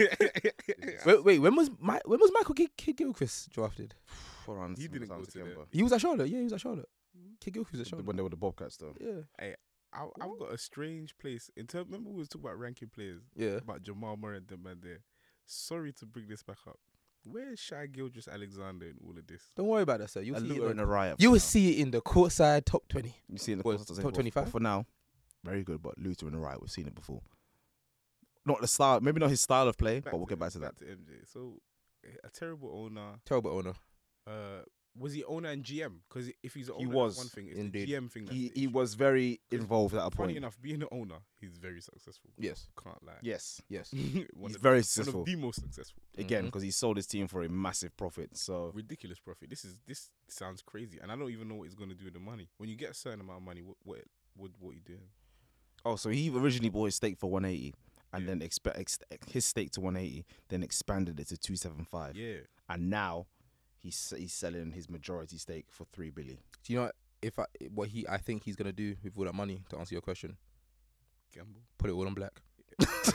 wait, when was Michael Kidd-Gilchrist drafted? He didn't go to there. He was at Charlotte. Yeah, he was at Charlotte. Kidd-Gilchrist was at Charlotte. When they were the Bobcats, though. Yeah. Hey, I've got a strange place. Remember we was talking about ranking players? Yeah. About Jamal Murray and them man there. Sorry to bring this back up. Where is Shai Gilgeous-Alexander in all of this? Don't worry about that, sir. You'll see it in a riot. You will see it in the courtside top 20. You see it in the courtside top 25. For now, very good. But Luther in a riot, we've seen it before. Not the style, maybe not his style of play, but we'll get back to that. To MJ. So, a terrible owner. Terrible owner. Was he owner and GM? Because if he's an owner, was one thing. It's indeed. the GM thing. He was very involved at a point. Funny enough, being an owner, he's very successful. Yes. Can't lie. Yes. He's very successful. One of the most successful. Again, because he sold his team for a massive profit. So ridiculous profit. This sounds crazy, and I don't even know what he's going to do with the money. When you get a certain amount of money, what you doing? Oh, so he originally bought his stake for 180, and then his stake to 180, then expanded it to 275. Yeah. And now he's selling his majority stake for 3 billion. Do you know what I think he's gonna do with all that money? To answer your question, gamble. Put it all on black. That's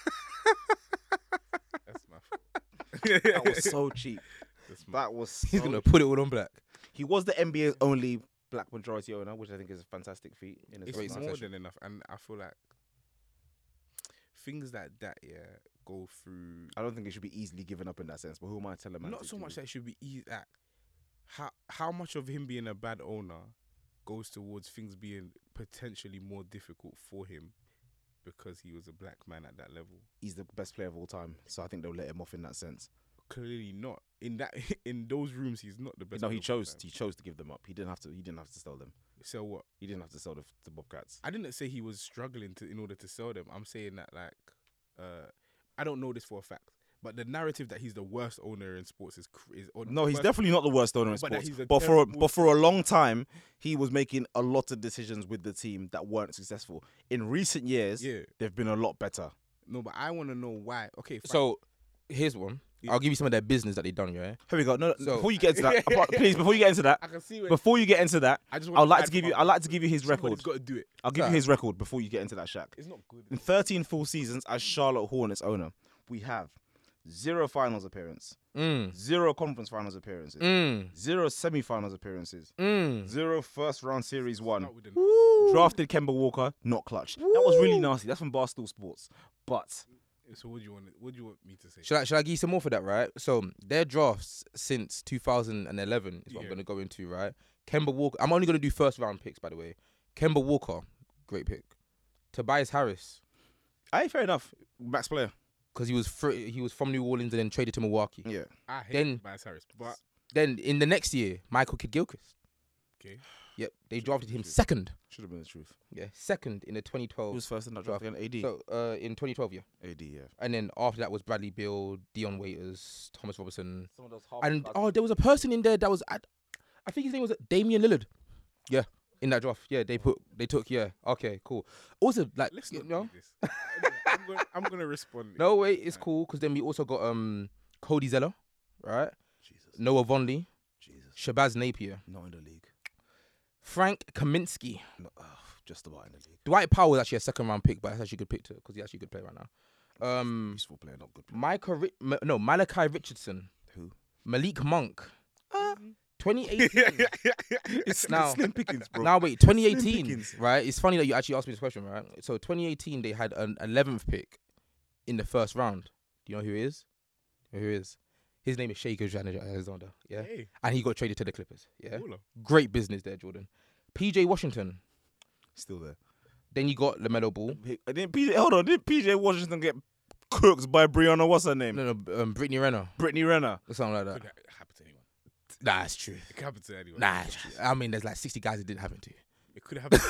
my fault. That was so cheap. He's gonna put it all on black. He was the NBA's only black majority owner, which I think is a fantastic feat. It's more than enough, and I feel like things like that, go through. I don't think it should be easily given up in that sense. But who am I telling? Not so much that it should be easy. How much of him being a bad owner goes towards things being potentially more difficult for him because he was a black man at that level. He's the best player of all time, so I think they'll let him off in that sense. Clearly not. In those rooms, he's not the best. No, he chose to give them up. He didn't have to sell them. Sell what? He didn't have to sell the Bobcats. I didn't say he was struggling in order to sell them. I'm saying that I don't know this for a fact, but the narrative that he's the worst owner in sports is no, he's definitely not the worst owner in sports. But for a long time, he was making a lot of decisions with the team that weren't successful. In recent years, they've been a lot better. No, but I want to know why. Okay, fine. So here's one. Yeah. I'll give you some of their business that they've done, yeah? Here we go. No, before you get into that, please, before you get into that, I'd like to give you his record. He's got to do it. I'll give you his record before you get into that, Shaq. It's not good. In 13 full seasons as Charlotte Hornets owner, we have 0 finals appearance, 0 conference finals appearances, 0 semi-finals appearances, 0 first round series won. Drafted Kemba Walker, not clutch. That was really nasty. That's from Barstool Sports. But So what do you want me to say? Should I give you some more for that, right? So their drafts since 2011 is what I'm going to go into, right? Kemba Walker. I'm only going to do first round picks, by the way. Kemba Walker, great pick. Tobias Harris, fair enough. Max player. because he was from New Orleans and then traded to Milwaukee. Yeah. I hate Then- Tobias Harris, but Then in the next year, Michael Kidd-Gilchrist. okay. Yep, they drafted him second. Should have been the truth. Yeah, second in the 2012. Who was first in that draft again? AD. So in 2012, yeah. AD, yeah. And then after that was Bradley Beal, Dion Waiters, Thomas Robertson. Some of those And there was a person in there that was I think his name was Damian Lillard. Yeah, in that draft. Yeah, they took yeah. Okay, cool. Also, like, Let's you not know, do this. I'm gonna respond. no way, it's cool because then we also got Cody Zeller, right? Jesus. Noah Vonleh, Jesus. Shabazz Napier, Not in the league. Frank Kaminsky, No, just about in the league. Dwight Powell was actually a second round pick, but that's actually a good pick too because he's actually a good player right now. Useful player, not good player. Malachi Richardson, Who? Malik Monk, 2018. It's Now- slim pickings, bro. Now wait, Slim 2018, pickings. right? It's funny that you actually asked me this question, right? So 2018, they had an 11th pick in the first round. Do you know who he is? Who he is? His name is Shai Gilgeous-Alexander. Yeah, Hey, and he got traded to the Clippers. Yeah, Baller. great business there, Jordan. PJ Washington. Still there. Then you got LaMelo Ball. Didn't PJ Washington get cooked by Brianna? What's her name? No, Brittany Renner Brittany Renner. or something like that. Could happen to anyone. Nah, it's true. It could happen to anyone. Nah, it's true. I mean, there's like 60 guys it didn't happen to. It could happen.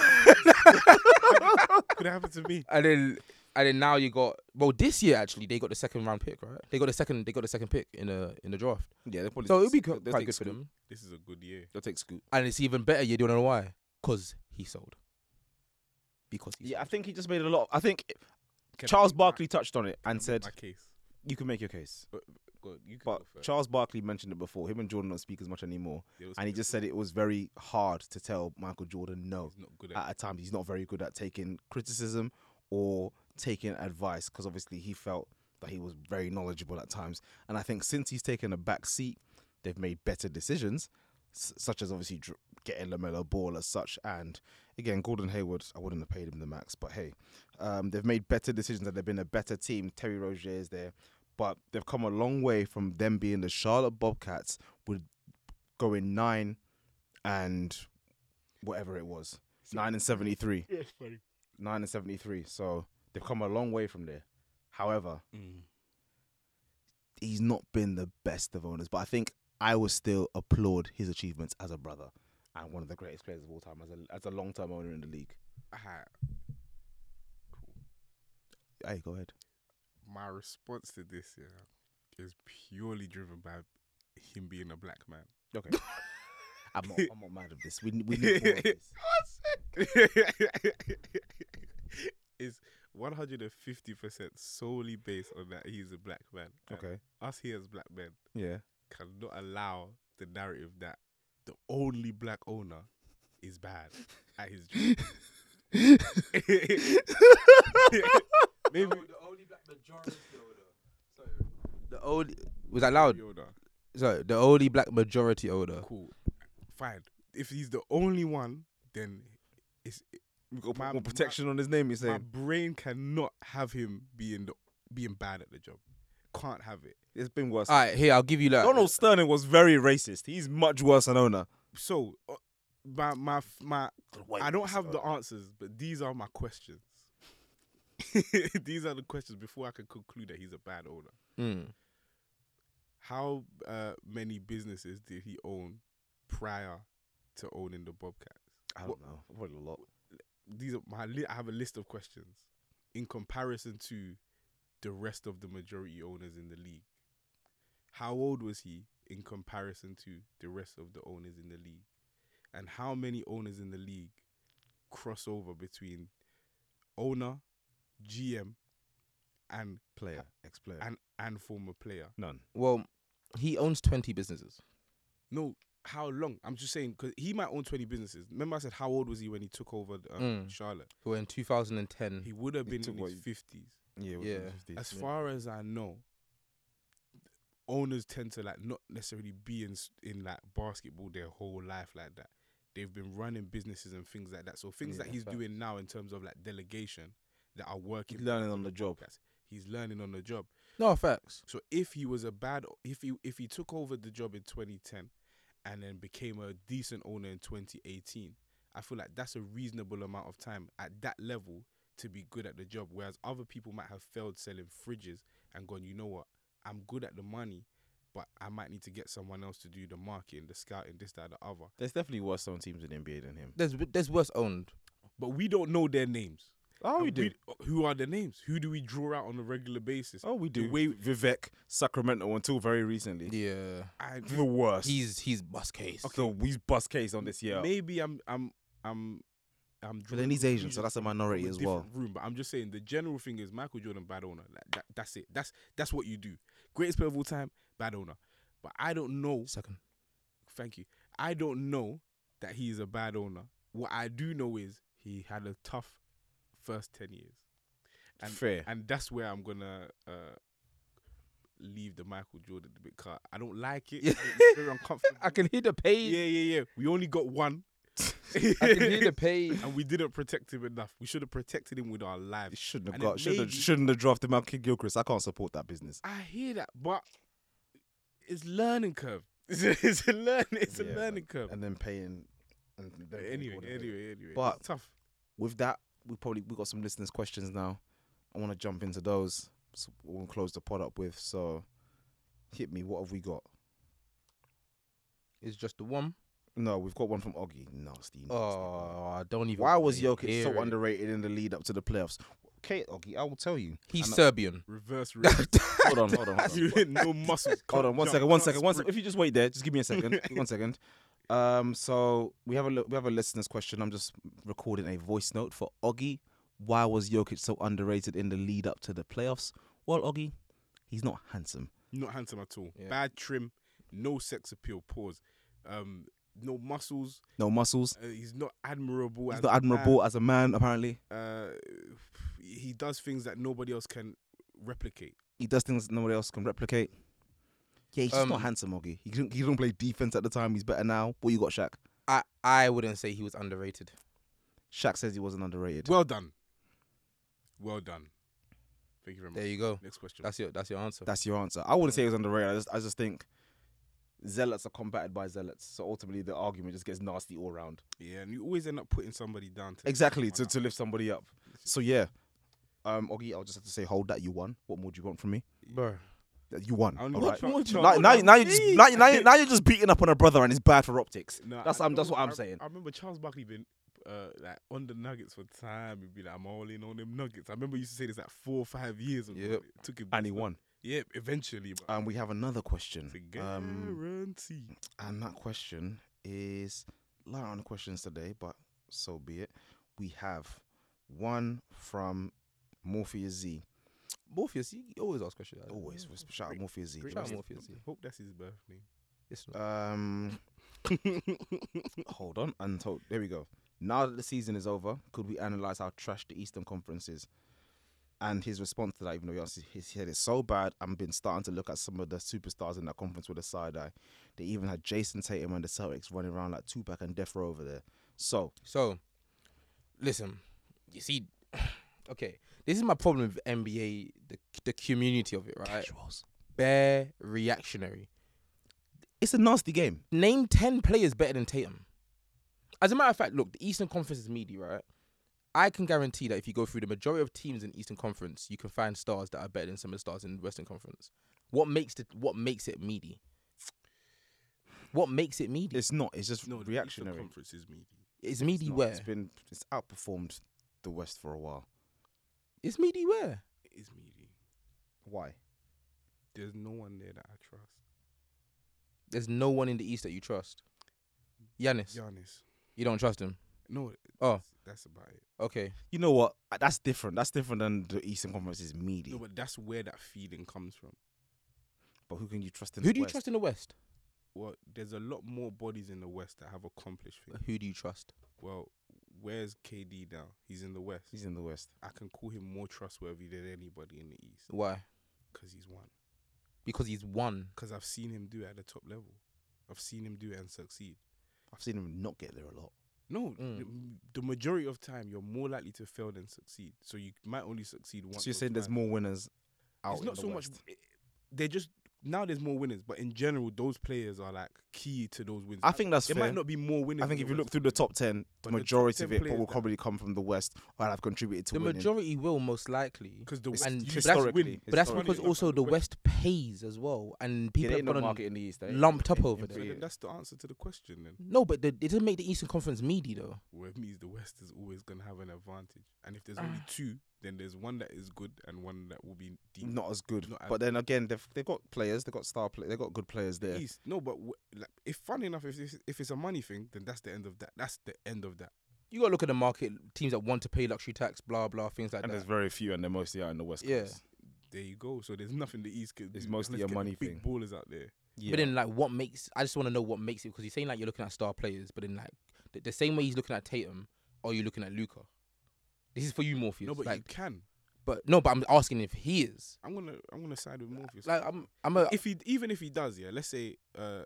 Could happen to me. And then now you got this year actually they got the second round pick, right? They got the second pick in the draft. Yeah, they probably. So it'll be they'll quite take good for Scoot. them. This is a good year. They'll take Scoot. And it's even better. You don't know why? Because he sold. Because he Yeah, I sold. think he just made a lot. I think Can Charles I- Barkley touched on it can I and make said my case. you can make your case. Go, you can But go first. Charles Barkley mentioned it before. Him and Jordan don't speak as much anymore, They was and he good. just said it was very hard to tell Michael Jordan no. He's not good at At a time, he's not very good at taking criticism or taking advice because obviously he felt that he was very knowledgeable at times. And I think since he's taken a back seat, they've made better decisions, such as obviously getting LaMelo Ball as such. And again, Gordon Hayward, I wouldn't have paid him the max, but hey, they've made better decisions and they've been a better team. Terry Rozier is there, but they've come a long way from them being the Charlotte Bobcats with going 9 and whatever it was, 9-73. Yeah, it's funny. 9-73. So they've come a long way from there. However, Mm. he's not been the best of owners, but I think I would still applaud his achievements as a brother and one of the greatest players of all time as a long-term owner in the league. Cool. Hey, go ahead. My response to this is purely driven by him being a black man. Okay. I'm not mad at this. We need more of this. It's 150% solely based on that he's a black man. And Okay. us here as black men Yeah. cannot allow the narrative that the only black owner is bad at his job. Maybe the only black majority owner. Sorry. The only was that loud? the owner. Sorry, the only black majority owner. Cool. Fine. If he's the only one, then it's We got My- more protection on his name, you're my saying? brain cannot have him being bad at the job. Can't have it. It's been worse. All right, here I'll give you that. Donald Sterling was very racist. He's much worse an owner. So my I don't have the answers, but these are my questions. These are the questions before I can conclude that he's a bad owner. Mm. How many businesses did he own prior to owning the Bobcats? I don't know. Probably a lot. These are I have a list of questions in comparison to the rest of the majority owners in the league. How old was he in comparison to the rest of the owners in the league? And how many owners in the league cross over between owner, GM, and Player, ex-player. and former player? None. Well, he owns 20 businesses. No, how long? I'm just saying, because he might own 20 businesses. Remember I said, how old was he when he took over Charlotte? So in 2010, He would have been took in his what, 50s. Yeah. Yeah. As far as I know, owners tend to like not necessarily be in like basketball their whole life like that. They've been running businesses and things like that. So things that he's doing now in terms of like delegation that are working. He's learning on the job. He's learning on the job. No, facts. So if he was if he took over the job in 2010 and then became a decent owner in 2018, I feel like that's a reasonable amount of time at that level to be good at the job. Whereas other people might have failed selling fridges and gone, you know what, I'm good at the money, but I might need to get someone else to do the marketing, the scouting, this, that, the other. There's definitely worse some teams in the NBA than him. There's worse owned. But we don't know their names. Oh, we do. Who are the names? Who do we draw out on a regular basis? Oh, we do. The way Vivek, Sacramento until very recently. Yeah. The worst. He's bust case. So he's bust case on this year. Maybe I'm But then he's Asian, so that's a minority as well. Room, but I'm just saying the general thing is Michael Jordan, bad owner. Like that's it. That's what you do. Greatest player of all time, bad owner. But I don't know. Second. Thank you. I don't know that he is a bad owner. What I do know is he had a tough first 10 years. And, Fair. And that's where I'm gonna leave the Michael Jordan a bit cut. I don't like it. It's very uncomfortable. I can hear the pain. Yeah. We only got one. I can hear the pain. And we didn't protect him enough. We should have protected him with our lives. Shouldn't have drafted Mount King Gilchrist. I can't support that business. I hear that, but it's learning curve. It's a learning curve. And then paying. Anyway. But it's tough. with that, we got some listeners' questions now. I want to jump into those. So we'll close the pod up with. So hit me. What have we got? It's just the one. No, we've got one from Oggy. Nasty. Oh, I don't even. Why was Jokic hear so it. underrated in the lead up to the playoffs? Okay, Oggy, I will tell you. He's Serbian. Reverse. Hold on. You hit no muscles. Hold on, one second. If you just wait there, just give me a second. 1 second. So we have a listener's question. I'm just recording a voice note for Oggy. Why was Jokic so underrated in the lead up to the playoffs? Well, Oggy, he's not handsome. Not handsome at all. Yeah. Bad trim. No sex appeal. Pause. No muscles. No muscles. He's not admirable. He's not admirable as a man, apparently. He does things that nobody else can replicate. He does things nobody else can replicate. Yeah, he's just not handsome, Oggy. He didn't play defense at the time. He's better now. What you got, Shaq? I wouldn't say he was underrated. Shaq says he wasn't underrated. Well done. Thank you very much. There you go. Next question. That's your answer. That's your answer. I wouldn't say he was underrated. I just think zealots are combated by zealots. So ultimately, the argument just gets nasty all around. Yeah, and you always end up putting somebody down. Exactly, to lift somebody up. So yeah, Oggy, I'll just have to say, hold that. You won. What more do you want from me? Bro. You won. I'm All not- right. what- Now you're just beating up on a brother and it's bad for optics. No, That's what I'm saying. I remember Charles Barkley being like on the Nuggets for time. He'd be like, I'm all in on them Nuggets. I remember he used to say this like 4 or 5 years ago. Yep. It took him. And he won. Yeah, eventually. But We have another question. it's a guarantee. And that question is light on the questions today, but so be it. We have one from Morpheus Z. Morpheus, you always ask questions. Always. Shout out Morpheus Z. Shout out Morpheus. Hope that's his birth name. It's not. Hold on. There we go. Now that the season is over, could we analyze how trash the Eastern Conference is? And his response to that, even though he said it's so bad, I've been starting to look at some of the superstars in that conference with a side eye. They even had Jason Tatum and the Celtics running around like Tupac and Death Row over there. So, listen, you see, okay, this is my problem with NBA, the community of it, right? Casuals. Bare reactionary. It's a nasty game. Name 10 players better than Tatum. As a matter of fact, look, the Eastern Conference is meaty, right? I can guarantee that if you go through the majority of teams in the Eastern Conference, you can find stars that are better than some of the stars in the Western Conference. What makes it meaty? What makes it meaty? It's not. It's just No, the reactionary. Eastern Conference is meaty. It's meaty It's not. where? It's outperformed the West for a while. It's meaty where? It is meaty. Why? There's no one there that I trust. There's no one in the East that you trust. Giannis. Giannis. You don't trust him? No. Oh. That's about it. Okay. You know what? That's different. That's different than the Eastern Conference is meaty. No, but that's where that feeling comes from. But who can you trust in Who the do you West? trust in the West? Well, there's a lot more bodies in the West that have accomplished things. Who do you trust? Well, where's KD now? He's in the West. He's in the West. I can call him more trustworthy than anybody in the East Why? because he's won. because he's won. Because I've seen him do it at the top level. I've seen him do it and succeed. I've seen him not get there a lot. No, the majority of time you're more likely to fail than succeed. So you might only succeed once. So you're saying there's more winners out It's not in the so West. much. They're just now there's more winners, but in general, those players are like key to those wins. I think that's there fair. might not be more winners. I think in if the you look West, through the top 10, the but the majority top of 10 it players will that- probably come from the West or have contributed to The winning. majority will most likely. because the It's West and used but to that's- win. But that's Funny because enough, also and the West pays as well, and people have gone on in the East. lumped up over So there. then that's the answer to the question. Then No, but it doesn't make the Eastern Conference meaty though. well, it means the West is always gonna have an advantage, and if there's only two, then there's one that is good and one that will be deep. Not as good. Not as But then again, they've got players. They've got star players. They've got good players there. East. No, but like, if funny enough, if it's a money thing, then that's the end of that. That's the end of that. You got to look at the market. Teams that want to pay luxury tax, blah blah, things like And there's that. very few, and they're mostly out in the West Yeah. Coast. There you go. So there's nothing the East can do. It's mostly unless a get money the big thing. ballers out there. Yeah. But then, like, what makes? I just want to know what makes it, because you're saying like you're looking at star players, but then like the same way he's looking at Tatum, or you looking at Luka. This is for you, Morpheus. No, but you like, can. but I'm asking if he is. I'm gonna side with Morpheus. Like, I'm a. even if he does, yeah. Let's say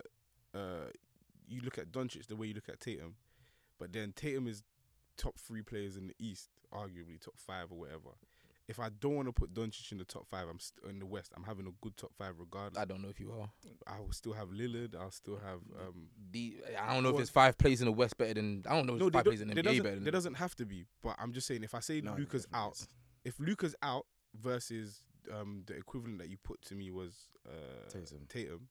you look at Doncic the way you look at Tatum, but then Tatum is top 3 players in the East, arguably top 5 or whatever. If I don't want to put Doncic in the top 5, I'm in the West. I'm having a good top 5 regardless. I don't know if you are. I will still have Lillard. I'll still have. I don't know if there's 5 players in the West better than. I don't know if No, there's 5 players in the NBA better there than. doesn't have to be. But I'm just saying, if I say No, Luka's definitely out, is. if Luka's out versus the equivalent that you put to me was Tatum.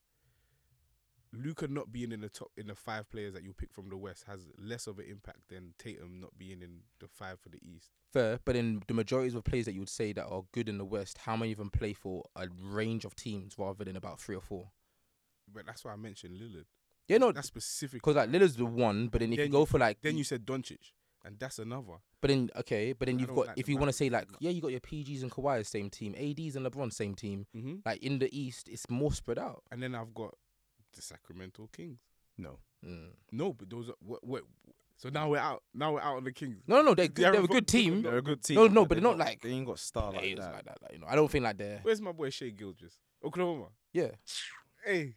Luka not being in the 5 players that you pick from the West has less of an impact than Tatum not being in the 5 for the East. Fair, but in the majority of players that you would say that are good in the West, how many of them play for a range of teams rather than about 3 or 4? But that's why I mentioned Lillard. Yeah, no, That's specific. because like Lillard's the one, but then if you go for like, Then you said Doncic, and that's another. but then okay, but then I you've don't got, like if the you want to balance say of like, that. yeah, you got your PGs and Kawhi same team, ADs and LeBron same team. Mm-hmm. Like in the East, it's more spread out. And then I've got the Sacramento Kings. No. No, but those are what. So now we're out. Now we're out on the Kings. No, they're They good. haven't They're a good got- team. They're a good team. No, but they're not got- like- They ain't got star like Players that. like that. Like, I don't think like they're. Where's my boy Shea Gilgeous? Oklahoma. Yeah, Hey.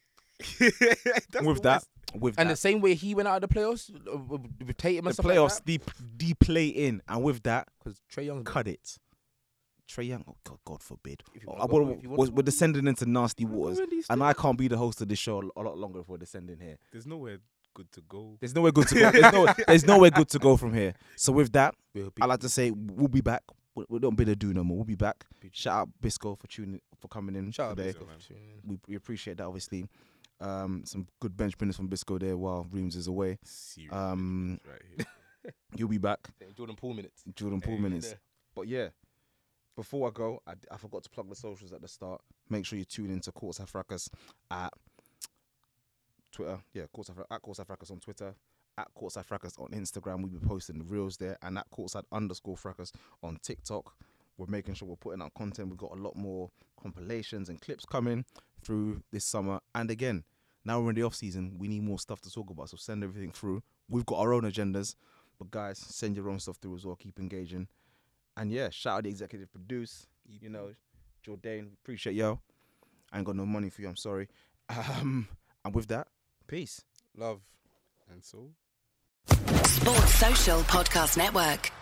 That's With the that, West. and the same way he went out of the playoffs with Tatum and the stuff playoffs, like that. deep play in, and with that, Because Trae Young's cut it. Trey Young, oh God forbid. If you wanna go- if you wanna- We're descending into nasty We're waters, already and I can't be the host of this show a lot longer if we're descending here. There's nowhere good to go. There's nowhere good to go. There's nowhere good to go from here. So with that, I like to say we'll be back. We don't bid adieu no more. We'll be back. Shout out Bisco for coming in Shout out today. Bisco for tuning in. We appreciate that, obviously. Some good bench business from Bisco there while Reams is away. Serious Um, right here. You'll be back. Jordan Poole minutes. Jordan Poole Hey, minutes. there. But yeah, before I go, I forgot to plug the socials at the start. Make sure you tune into Courtside Fracas at Twitter. Yeah, at Courtside Fracas on Twitter. At Courtside Fracas on Instagram. We'll be posting the reels there. And at Courtside_Fracas on TikTok. We're making sure we're putting out content. We've got a lot more compilations and clips coming through this summer. And again, now we're in the off season. We need more stuff to talk about. So send everything through. We've got our own agendas. But guys, send your own stuff through as well. Keep engaging. And yeah, shout out the executive produce. You know, Jordan. Appreciate yo. I ain't got no money for you. I'm sorry. And with that, peace. Love. And so Sports Social Podcast Network.